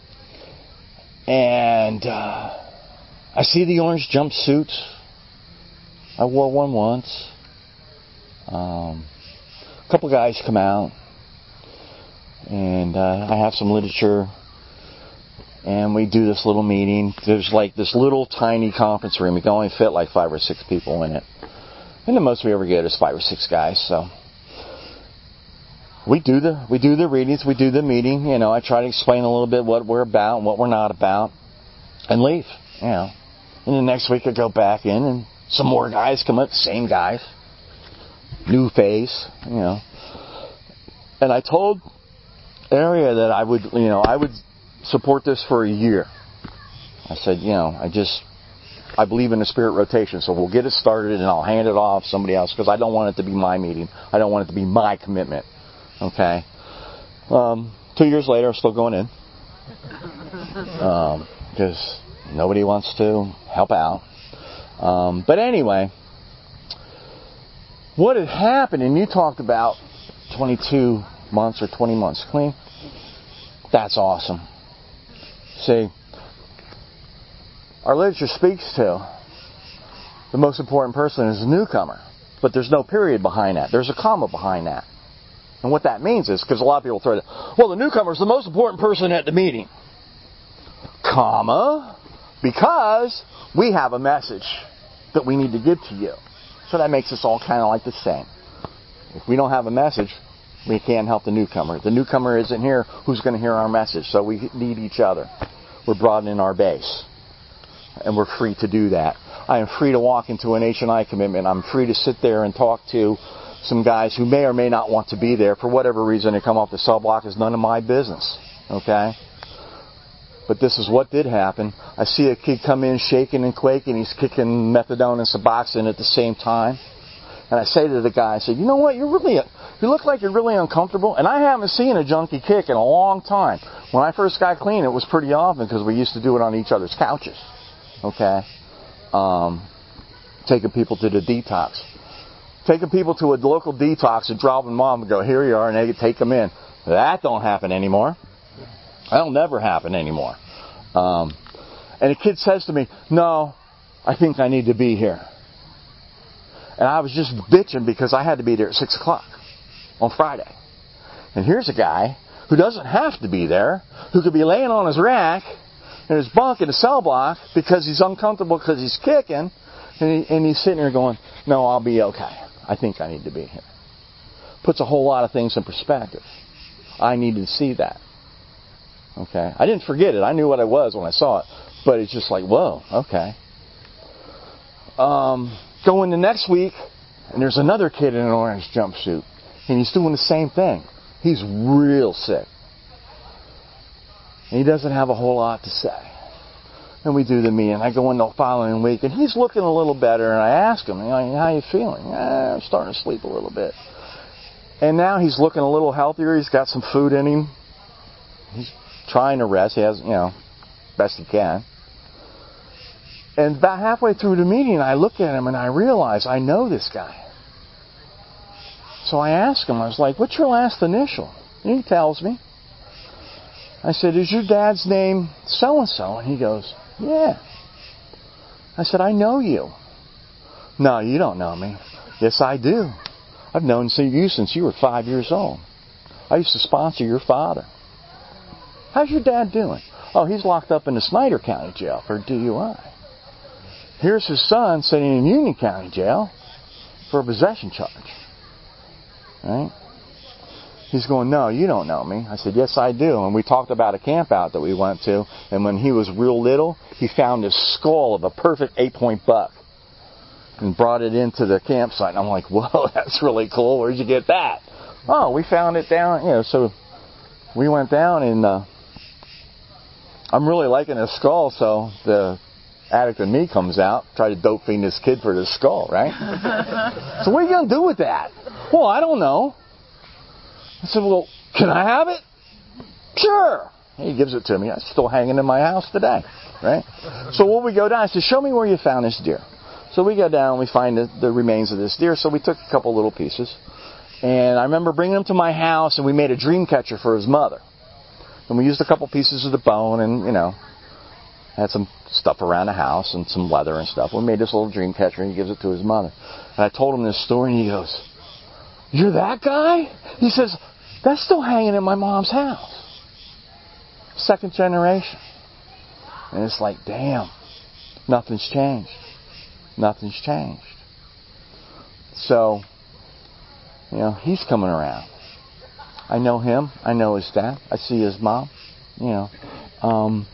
and uh, I see the orange jumpsuit. I wore one once. Um, a couple guys come out, and uh, I have some literature. And we do this little meeting. There's like this little tiny conference room. We can only fit like five or six people in it. And the most we ever get is five or six guys. So we do the we do the readings. We do the meeting. You know, I try to explain a little bit what we're about and what we're not about, and leave. You know, and the next week I go back in, and some more guys come up, same guys, new face. You know, and I told Area that I would, you know, I would support this for a year. I said, you know, I just, I believe in the spirit rotation, so we'll get it started and I'll hand it off to somebody else because I don't want it to be my meeting. I don't want it to be my commitment. Okay? Um, two years later, I'm still going in. Um, because nobody wants to help out. Um, but anyway, what had happened, and you talked about twenty-two months or twenty months clean. That's awesome. See, our literature speaks to the most important person is a newcomer, but there's no period behind that. There's a comma behind that. And what that means is, because a lot of people throw it, well, the newcomer is the most important person at the meeting. Comma, because we have a message that we need to give to you. So that makes us all kind of like the same. If we don't have a message, we can't help the newcomer. The newcomer isn't here. Who's going to hear our message? So we need each other. We're broadening our base. And we're free to do that. I am free to walk into an H and I commitment. I'm free to sit there and talk to some guys who may or may not want to be there. For whatever reason, they come off the cell block is none of my business. Okay? But this is what did happen. I see a kid come in shaking and quaking. He's kicking methadone and Suboxone at the same time. And I say to the guy, I said, you know what, you're really, you look like you're really uncomfortable. And I haven't seen a junkie kick in a long time. When I first got clean, it was pretty often because we used to do it on each other's couches. Okay? Um, taking people to the detox. Taking people to a local detox and dropping them off and go, here you are, and they take them in. That don't happen anymore. That'll never happen anymore. Um, and a kid says to me, no, I think I need to be here. And I was just bitching because I had to be there at six o'clock on Friday. And here's a guy who doesn't have to be there, who could be laying on his rack in his bunk in a cell block because he's uncomfortable because he's kicking. And, he, and he's sitting there going, no, I'll be okay. I think I need to be here. Puts a whole lot of things in perspective. I needed to see that. Okay? I didn't forget it. I knew what I was when I saw it. But it's just like, whoa, okay. Um... Go in the next week, and there's another kid in an orange jumpsuit. And he's doing the same thing. He's real sick. And he doesn't have a whole lot to say. And we do the meeting. I go in the following week, and he's looking a little better. And I ask him, how are you feeling? Eh, I'm starting to sleep a little bit. And now he's looking a little healthier. He's got some food in him. He's trying to rest. He has, you know, best he can. And about halfway through the meeting, I look at him and I realize I know this guy. So I asked him, I was like, what's your last initial? And he tells me. I said, is your dad's name so-and-so? And he goes, yeah. I said, I know you. No, you don't know me. Yes, I do. I've known you since you were five years old. I used to sponsor your father. How's your dad doing? Oh, he's locked up in the Snyder County Jail for D U I. Here's his son sitting in Union County Jail for a possession charge. Right? He's going, no, you don't know me. I said, yes, I do. And we talked about a camp out that we went to. And when he was real little, he found this skull of a perfect eight-point buck and brought it into the campsite. And I'm like, whoa, that's really cool. Where'd you get that? Oh, we found it down, you know, so we went down and uh, I'm really liking this skull. So the addict in me comes out, try to dope fiend this kid for this skull, right? So what are you going to do with that? Well, I don't know. I said, well, can I have it? Sure. He gives it to me. It's still hanging in my house today, right? So when we go down, I said, show me where you found this deer. So we go down and we find the, the remains of this deer. So we took a couple little pieces. And I remember bringing them to my house, and we made a dream catcher for his mother. And we used a couple pieces of the bone and, you know, had some stuff around the house and some leather and stuff. We made this little dream catcher, and he gives it to his mother. And I told him this story, and he goes, you're that guy? He says, that's still hanging in my mom's house. Second generation. And it's like, damn, nothing's changed. Nothing's changed. So, you know, he's coming around. I know him. I know his dad. I see his mom. You know. Um,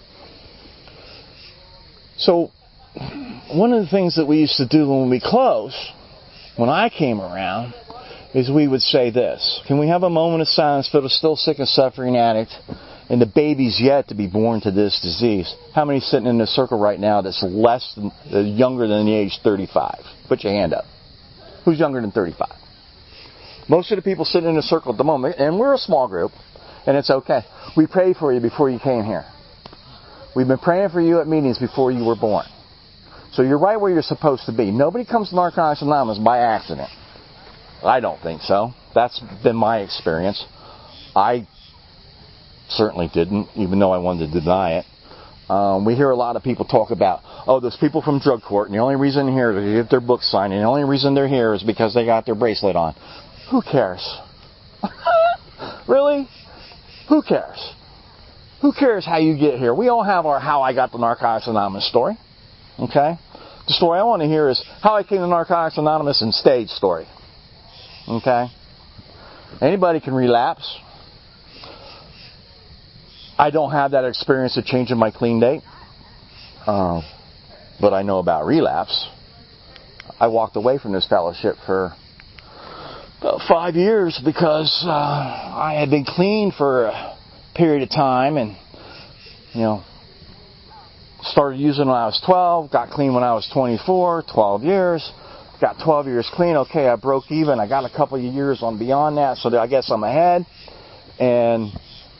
so, one of the things that we used to do when we close, when I came around, is we would say this. Can we have a moment of silence for the still sick and suffering addict and the babies yet to be born to this disease? How many sitting in this circle right now that's less than, uh, younger than the age thirty-five? Put your hand up. Who's younger than thirty-five? Most of the people sitting in the circle at the moment, and we're a small group, and it's okay. We prayed for you before you came here. We've been praying for you at meetings before you were born. So you're right where you're supposed to be. Nobody comes to Narcotics Anonymous by accident. I don't think so. That's been my experience. I certainly didn't, even though I wanted to deny it. Um, we hear a lot of people talk about, oh, those people from drug court, and the only reason they're here is to get their book signed, and the only reason they're here is because they got their bracelet on. Who cares? Really? Who cares? Who cares how you get here? We all have our How I Got to Narcotics Anonymous story. Okay? The story I want to hear is how I came to Narcotics Anonymous and stayed story. Okay? Anybody can relapse. I don't have that experience of changing my clean date. Uh, but I know about relapse. I walked away from this fellowship for about five years because uh, I had been clean for a period of time and, you know, started using when I was twelve, got clean when I was twenty-four, twelve years. Got twelve years clean. Okay, I broke even. I got a couple of years on beyond that, so I guess I'm ahead. And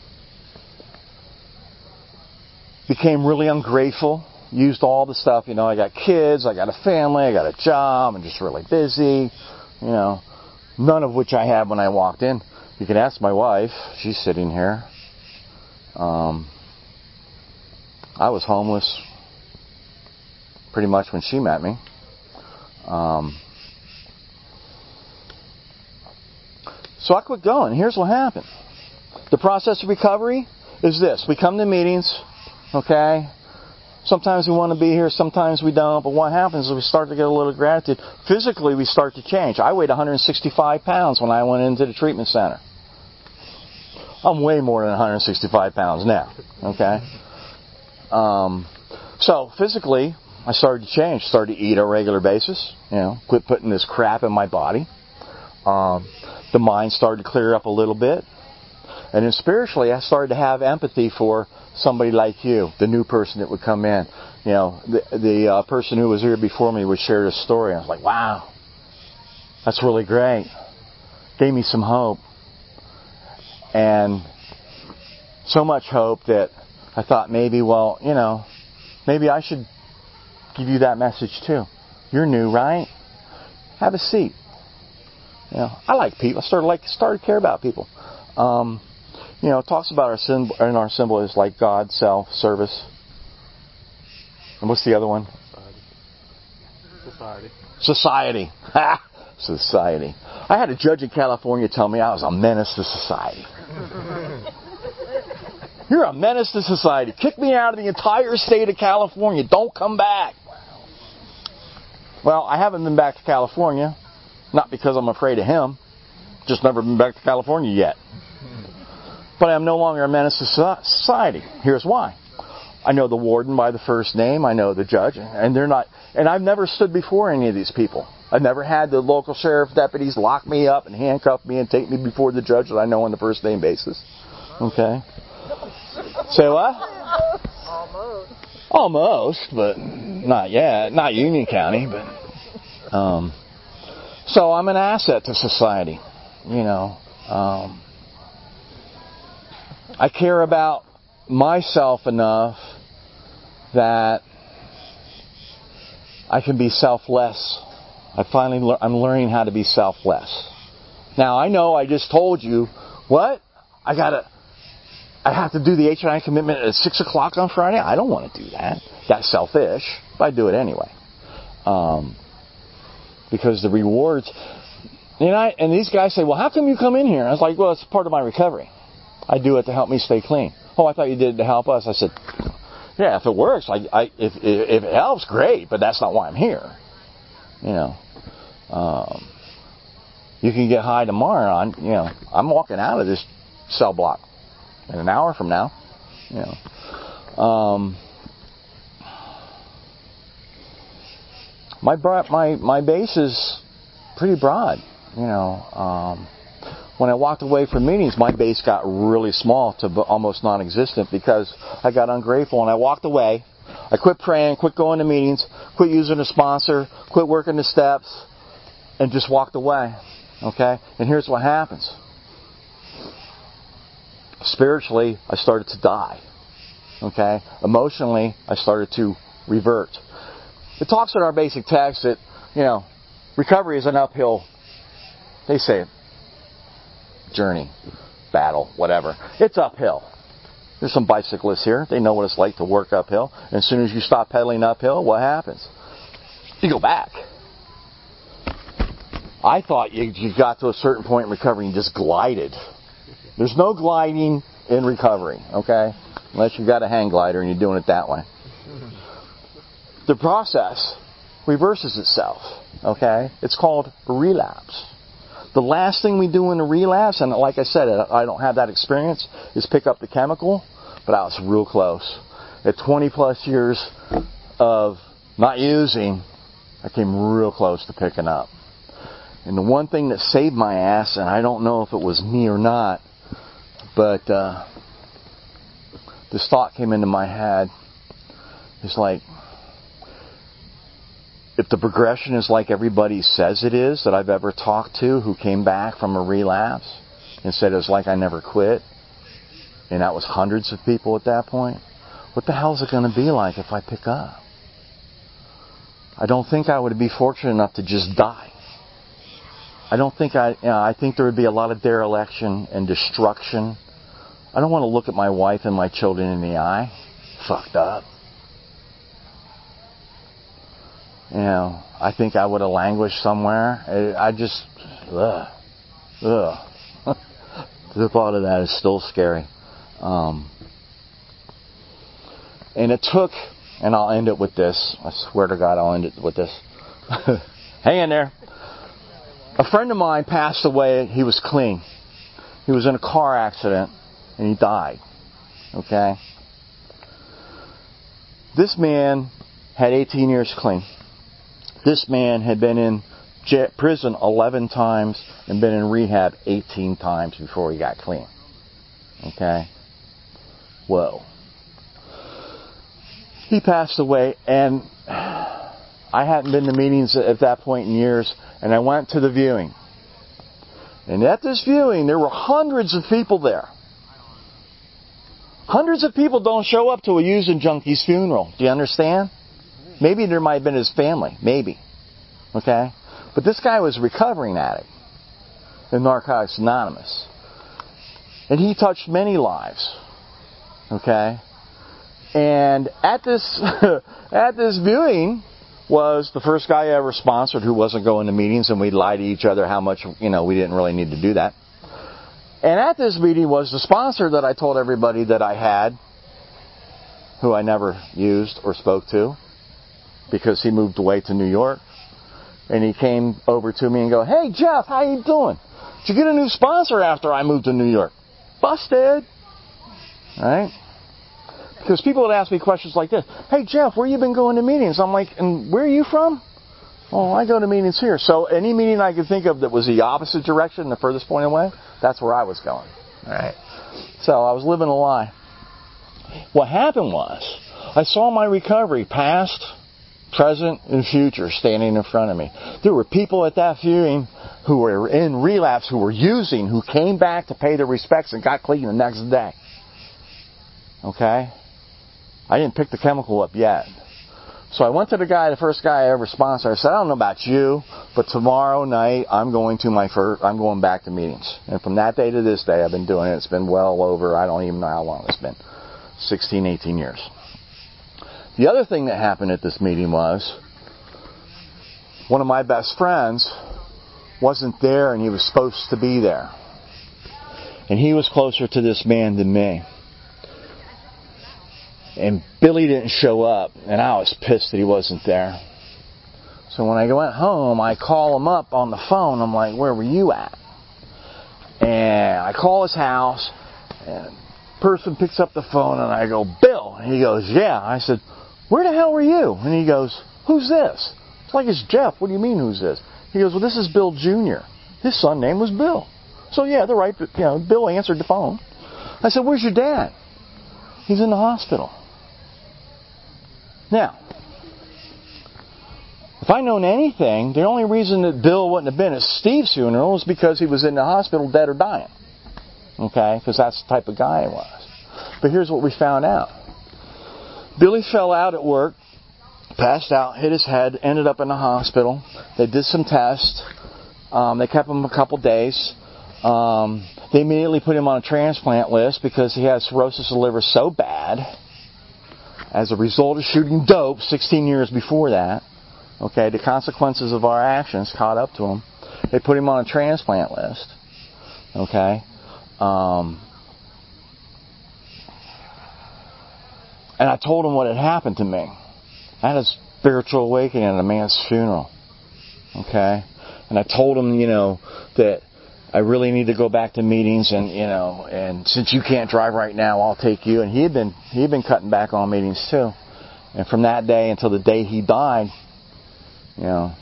became really ungrateful. Used all the stuff, you know, I got kids, I got a family, I got a job, I'm just really busy, you know, none of which I had when I walked in. You can ask my wife, she's sitting here. Um, I was homeless pretty much when she met me. Um, so I quit going. Here's what happened. The process of recovery is this. We come to meetings, okay? Sometimes we want to be here, sometimes we don't. But what happens is we start to get a little gratitude. Physically, we start to change. I weighed one hundred sixty-five pounds when I went into the treatment center. I'm way more than one hundred sixty-five pounds now, okay? Um, so physically, I started to change. Started to eat on a regular basis. You know, quit putting this crap in my body. Um, the mind started to clear up a little bit. And then spiritually, I started to have empathy for somebody like you, the new person that would come in. You know, the, the uh, person who was here before me would share this story. I was like, wow, that's really great. Gave me some hope. And so much hope that I thought maybe, well, you know, maybe I should give you that message too. You're new, right? Have a seat. You know, I like people. I started like started to care about people. Um, you know, it talks about our symbol, and our symbol is like God, self, service. And what's the other one? Society. Society. Ha! Society. I had a judge in California tell me I was a menace to society. You're a menace to society. Kick me out of the entire state of California. Don't come back. Well, I haven't been back to California. Not because I'm afraid of him. Just never been back to California yet. But I'm no longer a menace to society. Here's why. I know the warden by the first name. I know the judge. And they're not. And I've never stood before any of these people. I've never had the local sheriff deputies lock me up and handcuff me and take me before the judge that I know on the first name basis. Okay. Say what? Almost. Almost, but not yet. Not Union County, but um, so I'm an asset to society. You know, um, I care about myself enough that I can be selfless. I finally, le- I'm learning how to be selfless. Now I know I just told you what I gotta. I have to do the H and I commitment at six o'clock on Friday. I don't want to do that. That's selfish, but I do it anyway. Um, because the rewards, you know, I, and these guys say, well, how come you come in here? I was like, well, it's part of my recovery. I do it to help me stay clean. Oh, I thought you did it to help us. I said, yeah, if it works, I, I, if, if it helps, great, but that's not why I'm here. You know, um, you can get high tomorrow. I'm, you know, I'm walking out of this cell block in an hour from now. You know, um, my my my base is pretty broad. You know, um, when I walked away from meetings, my base got really small to almost non-existent because I got ungrateful and I walked away. I quit praying, quit going to meetings, quit using a sponsor, quit working the steps, and just walked away. Okay? And here's what happens. Spiritually, I started to die. Okay? Emotionally, I started to revert. It talks in our basic text that, you know, recovery is an uphill, they say it, journey, battle, whatever. It's uphill. There's some bicyclists here. They know what it's like to work uphill. And as soon as you stop pedaling uphill, what happens? You go back. I thought you, you got to a certain point in recovery and just glided. There's no gliding in recovery, okay? Unless you've got a hang glider and you're doing it that way. The process reverses itself, okay? It's called relapse. The last thing we do in a relapse, and like I said, I don't have that experience, is pick up the chemical, but I was real close. At twenty plus years of not using, I came real close to picking up. And the one thing that saved my ass, and I don't know if it was me or not, but uh, this thought came into my head. It's like, if the progression is like everybody says it is that I've ever talked to who came back from a relapse and said it was like I never quit, and that was hundreds of people at that point, what the hell is it going to be like if I pick up? I don't think I would be fortunate enough to just die. I don't think I, you know, I think there would be a lot of dereliction and destruction. I don't want to look at my wife and my children in the eye. Fucked up. You know, I think I would have languished somewhere. I, I just, ugh, ugh. The thought of that is still scary. Um, and it took, and I'll end it with this. I swear to God, I'll end it with this. Hang in there. A friend of mine passed away. He was clean. He was in a car accident, and he died. Okay? This man had eighteen years clean. This man had been in j- prison eleven times and been in rehab eighteen times before he got clean. Okay? Whoa. He passed away, and I hadn't been to meetings at that point in years, and I went to the viewing. And at this viewing, there were hundreds of people there. Hundreds of people don't show up to a using junkie's funeral. Do you understand? Maybe there might have been his family. Maybe. Okay? But this guy was a recovering addict in Narcotics Anonymous. And he touched many lives. Okay? And at this at this viewing was the first guy I ever sponsored who wasn't going to meetings, and we'd lie to each other how much, you know, we didn't really need to do that. And at this meeting was the sponsor that I told everybody that I had, who I never used or spoke to, because he moved away to New York. And he came over to me and go, "Hey, Jeff, how you doing? Did you get a new sponsor after I moved to New York?" Busted. Right? Because people would ask me questions like this. "Hey, Jeff, where you been going to meetings?" I'm like, "And where are you from?" "Oh, I go to meetings here." So any meeting I could think of that was the opposite direction, the furthest point away, that's where I was going. All right. So I was living a lie. What happened was, I saw my recovery, past, present, and future, standing in front of me. There were people at that viewing who were in relapse, who were using, who came back to pay their respects and got clean the next day. Okay? I didn't pick the chemical up yet. So I went to the guy, the first guy I ever sponsored. I said, "I don't know about you, but tomorrow night I'm going to my first, I'm going back to meetings." And from that day to this day, I've been doing it. It's been well over, I don't even know how long it's been, sixteen, eighteen years. The other thing that happened at this meeting was, one of my best friends wasn't there, and he was supposed to be there. And he was closer to this man than me. And Billy didn't show up, and I was pissed that he wasn't there. So when I went home, I call him up on the phone. I'm like, "Where were you at?" And I call his house, and the person picks up the phone, and I go, "Bill." And he goes, "Yeah." I said, "Where the hell were you?" And he goes, "Who's this?" It's like, "It's Jeff. What do you mean, who's this?" He goes, "Well, this is Bill Junior His son name was Bill." So yeah, they're right. You know, Bill answered the phone. I said, "Where's your dad?" "He's in the hospital." Now, if I'd known anything, the only reason that Bill wouldn't have been at Steve's funeral was because he was in the hospital dead or dying. Okay? Because that's the type of guy he was. But here's what we found out. Billy fell out at work, passed out, hit his head, ended up in the hospital. They did some tests. Um, they kept him a couple days. Um, they immediately put him on a transplant list because he had cirrhosis of the liver so bad, as a result of shooting dope sixteen years before that. Okay, the consequences of our actions caught up to him. They put him on a transplant list. Okay. Um, and I told him what had happened to me. I had a spiritual awakening at a man's funeral. Okay. And I told him, you know, that I really need to go back to meetings, and you know, and since you can't drive right now, I'll take you. And he had been he had been cutting back on meetings too. And from that day until the day he died, you know,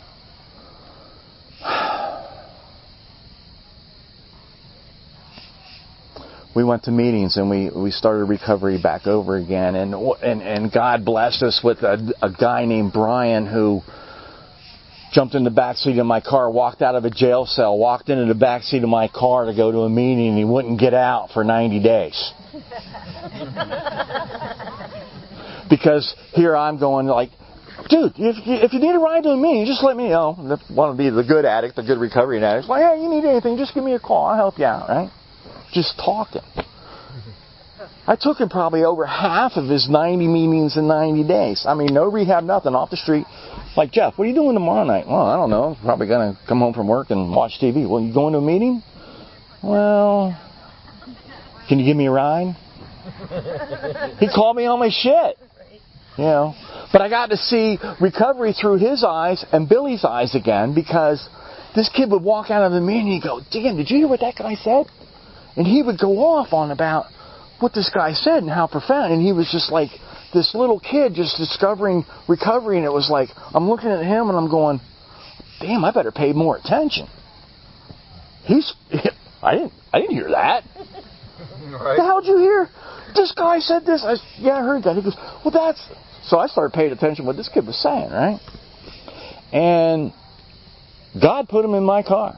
we went to meetings, and we, we started recovery back over again. And and and God blessed us with a, a guy named Brian who jumped in the back seat of my car, walked out of a jail cell, walked into the back seat of my car to go to a meeting, and he wouldn't get out for ninety days. Because here I'm going like, "Dude, if you, if you need a ride to a meeting, just let me know." I want to be the good addict, the good recovery addict. Like, "Hey, you need anything, just give me a call. I'll help you out," right? Just talking. I took him probably over half of his ninety meetings in ninety days. I mean, no rehab, nothing, off the street. Like, "Jeff, what are you doing tomorrow night?" "Well, I don't know. I'm probably going to come home from work and watch T V." "Well, you going to a meeting?" "Well, can you give me a ride?" He called me on my shit. You know, but I got to see recovery through his eyes and Billy's eyes again, because this kid would walk out of the meeting and he'd go, "Dan, did you hear what that guy said?" And he would go off on about what this guy said and how profound. And he was just like this little kid just discovering recovery. And it was like, I'm looking at him and I'm going, damn, I better pay more attention. He's, I didn't, I didn't hear that. Right. The hell did you hear? This guy said this. I, yeah, I heard that. He goes, well, that's... So I started paying attention to what this kid was saying, right? And God put him in my car.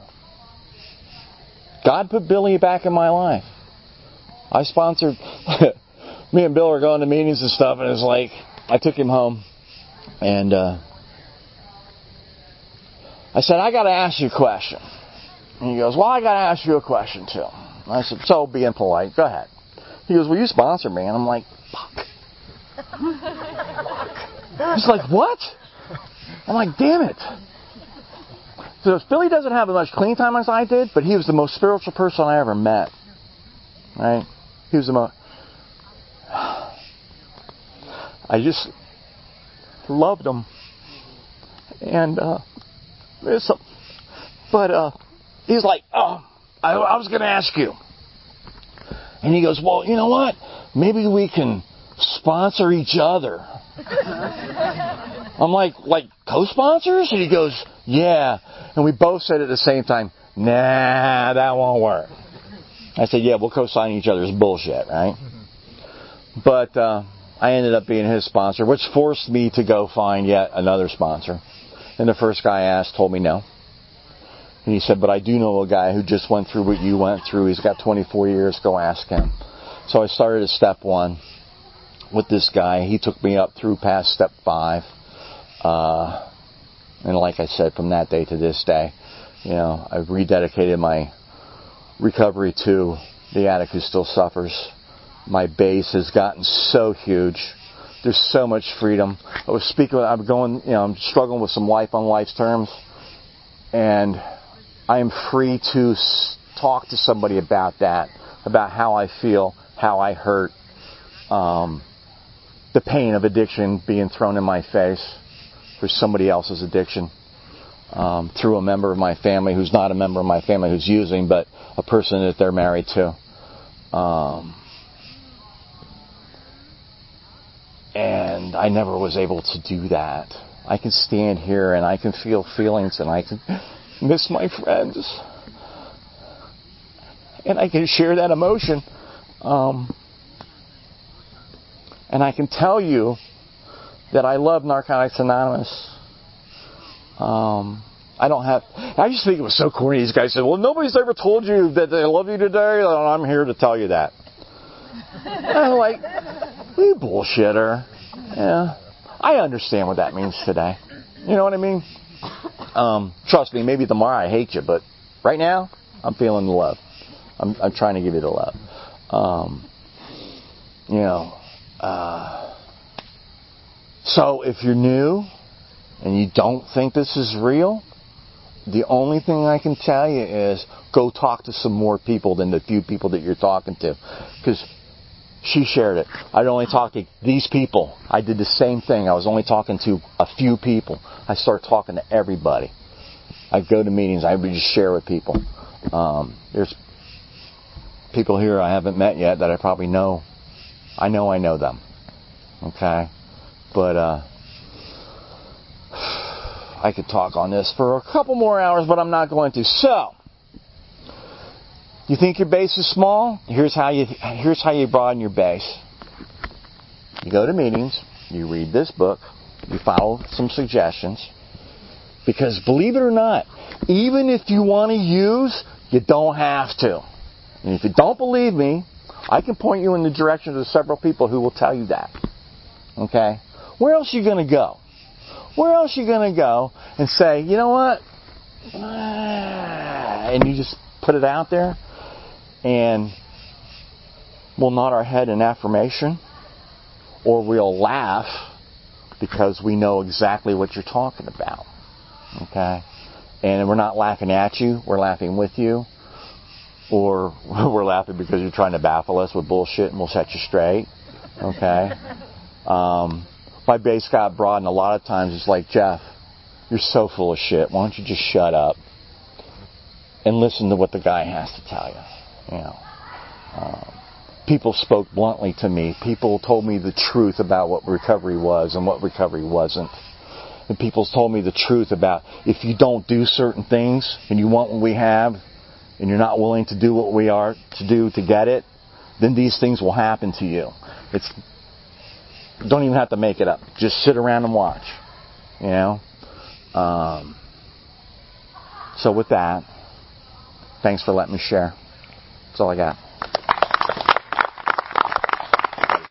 God put Billy back in my life. I sponsored me and Bill were going to meetings and stuff, and it was like, I took him home, and uh, I said, I got to ask you a question. And he goes, well, I got to ask you a question, too. And I said, so, being polite, go ahead. He goes, well, you sponsor me. And I'm like, fuck. He's like, what? I'm like, damn it. So Billy doesn't have as much clean time as I did, but he was the most spiritual person I ever met. Right? He was the most... I just loved him. And, uh... So, but, uh... he's like, oh, I, I was going to ask you. And he goes, well, you know what? Maybe we can sponsor each other. I'm like, like co-sponsors? And he goes, yeah. And we both said at the same time, nah, that won't work. I said, yeah, we'll co-sign each other's bullshit, right? But uh, I ended up being his sponsor, which forced me to go find yet another sponsor. And the first guy I asked told me no. And he said, but I do know a guy who just went through what you went through. He's got twenty-four years. Go ask him. So I started at step one with this guy. He took me up through past step five. Uh, and like I said, from that day to this day, you know, I've rededicated my recovery to the addict who still suffers. My base has gotten so huge. There's so much freedom. I was speaking, I'm going, you know, I'm struggling with some life on life's terms. And I am free to talk to somebody about that, about how I feel, how I hurt, um, the pain of addiction being thrown in my face for somebody else's addiction, um, through a member of my family who's not a member of my family who's using, but a person that they're married to. Um, and I never was able to do that. I can stand here and I can feel feelings and I can miss my friends. And I can share that emotion. Um, and I can tell you that I love Narcotics Anonymous. Um, I don't have... I just think it was so corny. These guys said, well, nobody's ever told you that they love you today. And I'm here to tell you that. And I'm like, you bullshitter. Yeah. I understand what that means today. You know what I mean? Um, trust me, maybe tomorrow I hate you, but right now, I'm feeling the love. I'm, I'm trying to give you the love. Um, you know, uh, so if you're new and you don't think this is real, the only thing I can tell you is go talk to some more people than the few people that you're talking to. Because she shared it. I'd only talk to these people. I did the same thing. I was only talking to a few people. I started talking to everybody. I'd go to meetings. I would just share with people. Um, there's people here I haven't met yet that I probably know. I know I know them. Okay? But uh, I could talk on this for a couple more hours, but I'm not going to. So, you think your base is small? Here's how you here's how you broaden your base. You go to meetings, you read this book, you follow some suggestions. Because believe it or not, even if you want to use, you don't have to. And if you don't believe me, I can point you in the direction of several people who will tell you that. Okay? Where else are you going to go? Where else are you going to go and say, you know what? And you just put it out there. And we'll nod our head in affirmation, or we'll laugh because we know exactly what you're talking about. Okay? And we're not laughing at you, we're laughing with you, or we're laughing because you're trying to baffle us with bullshit and we'll set you straight. Okay? Um, my base got broad, and a lot of times it's like, Jeff, you're so full of shit. Why don't you just shut up and listen to what the guy has to tell you? You know, um, people spoke bluntly to me. People told me the truth about what recovery was and what recovery wasn't. And people told me the truth about if you don't do certain things and you want what we have and you're not willing to do what we are to do to get it, then these things will happen to you. It's don't even have to make it up. Just sit around and watch. You know? Um, so with that, thanks for letting me share. That's all I got.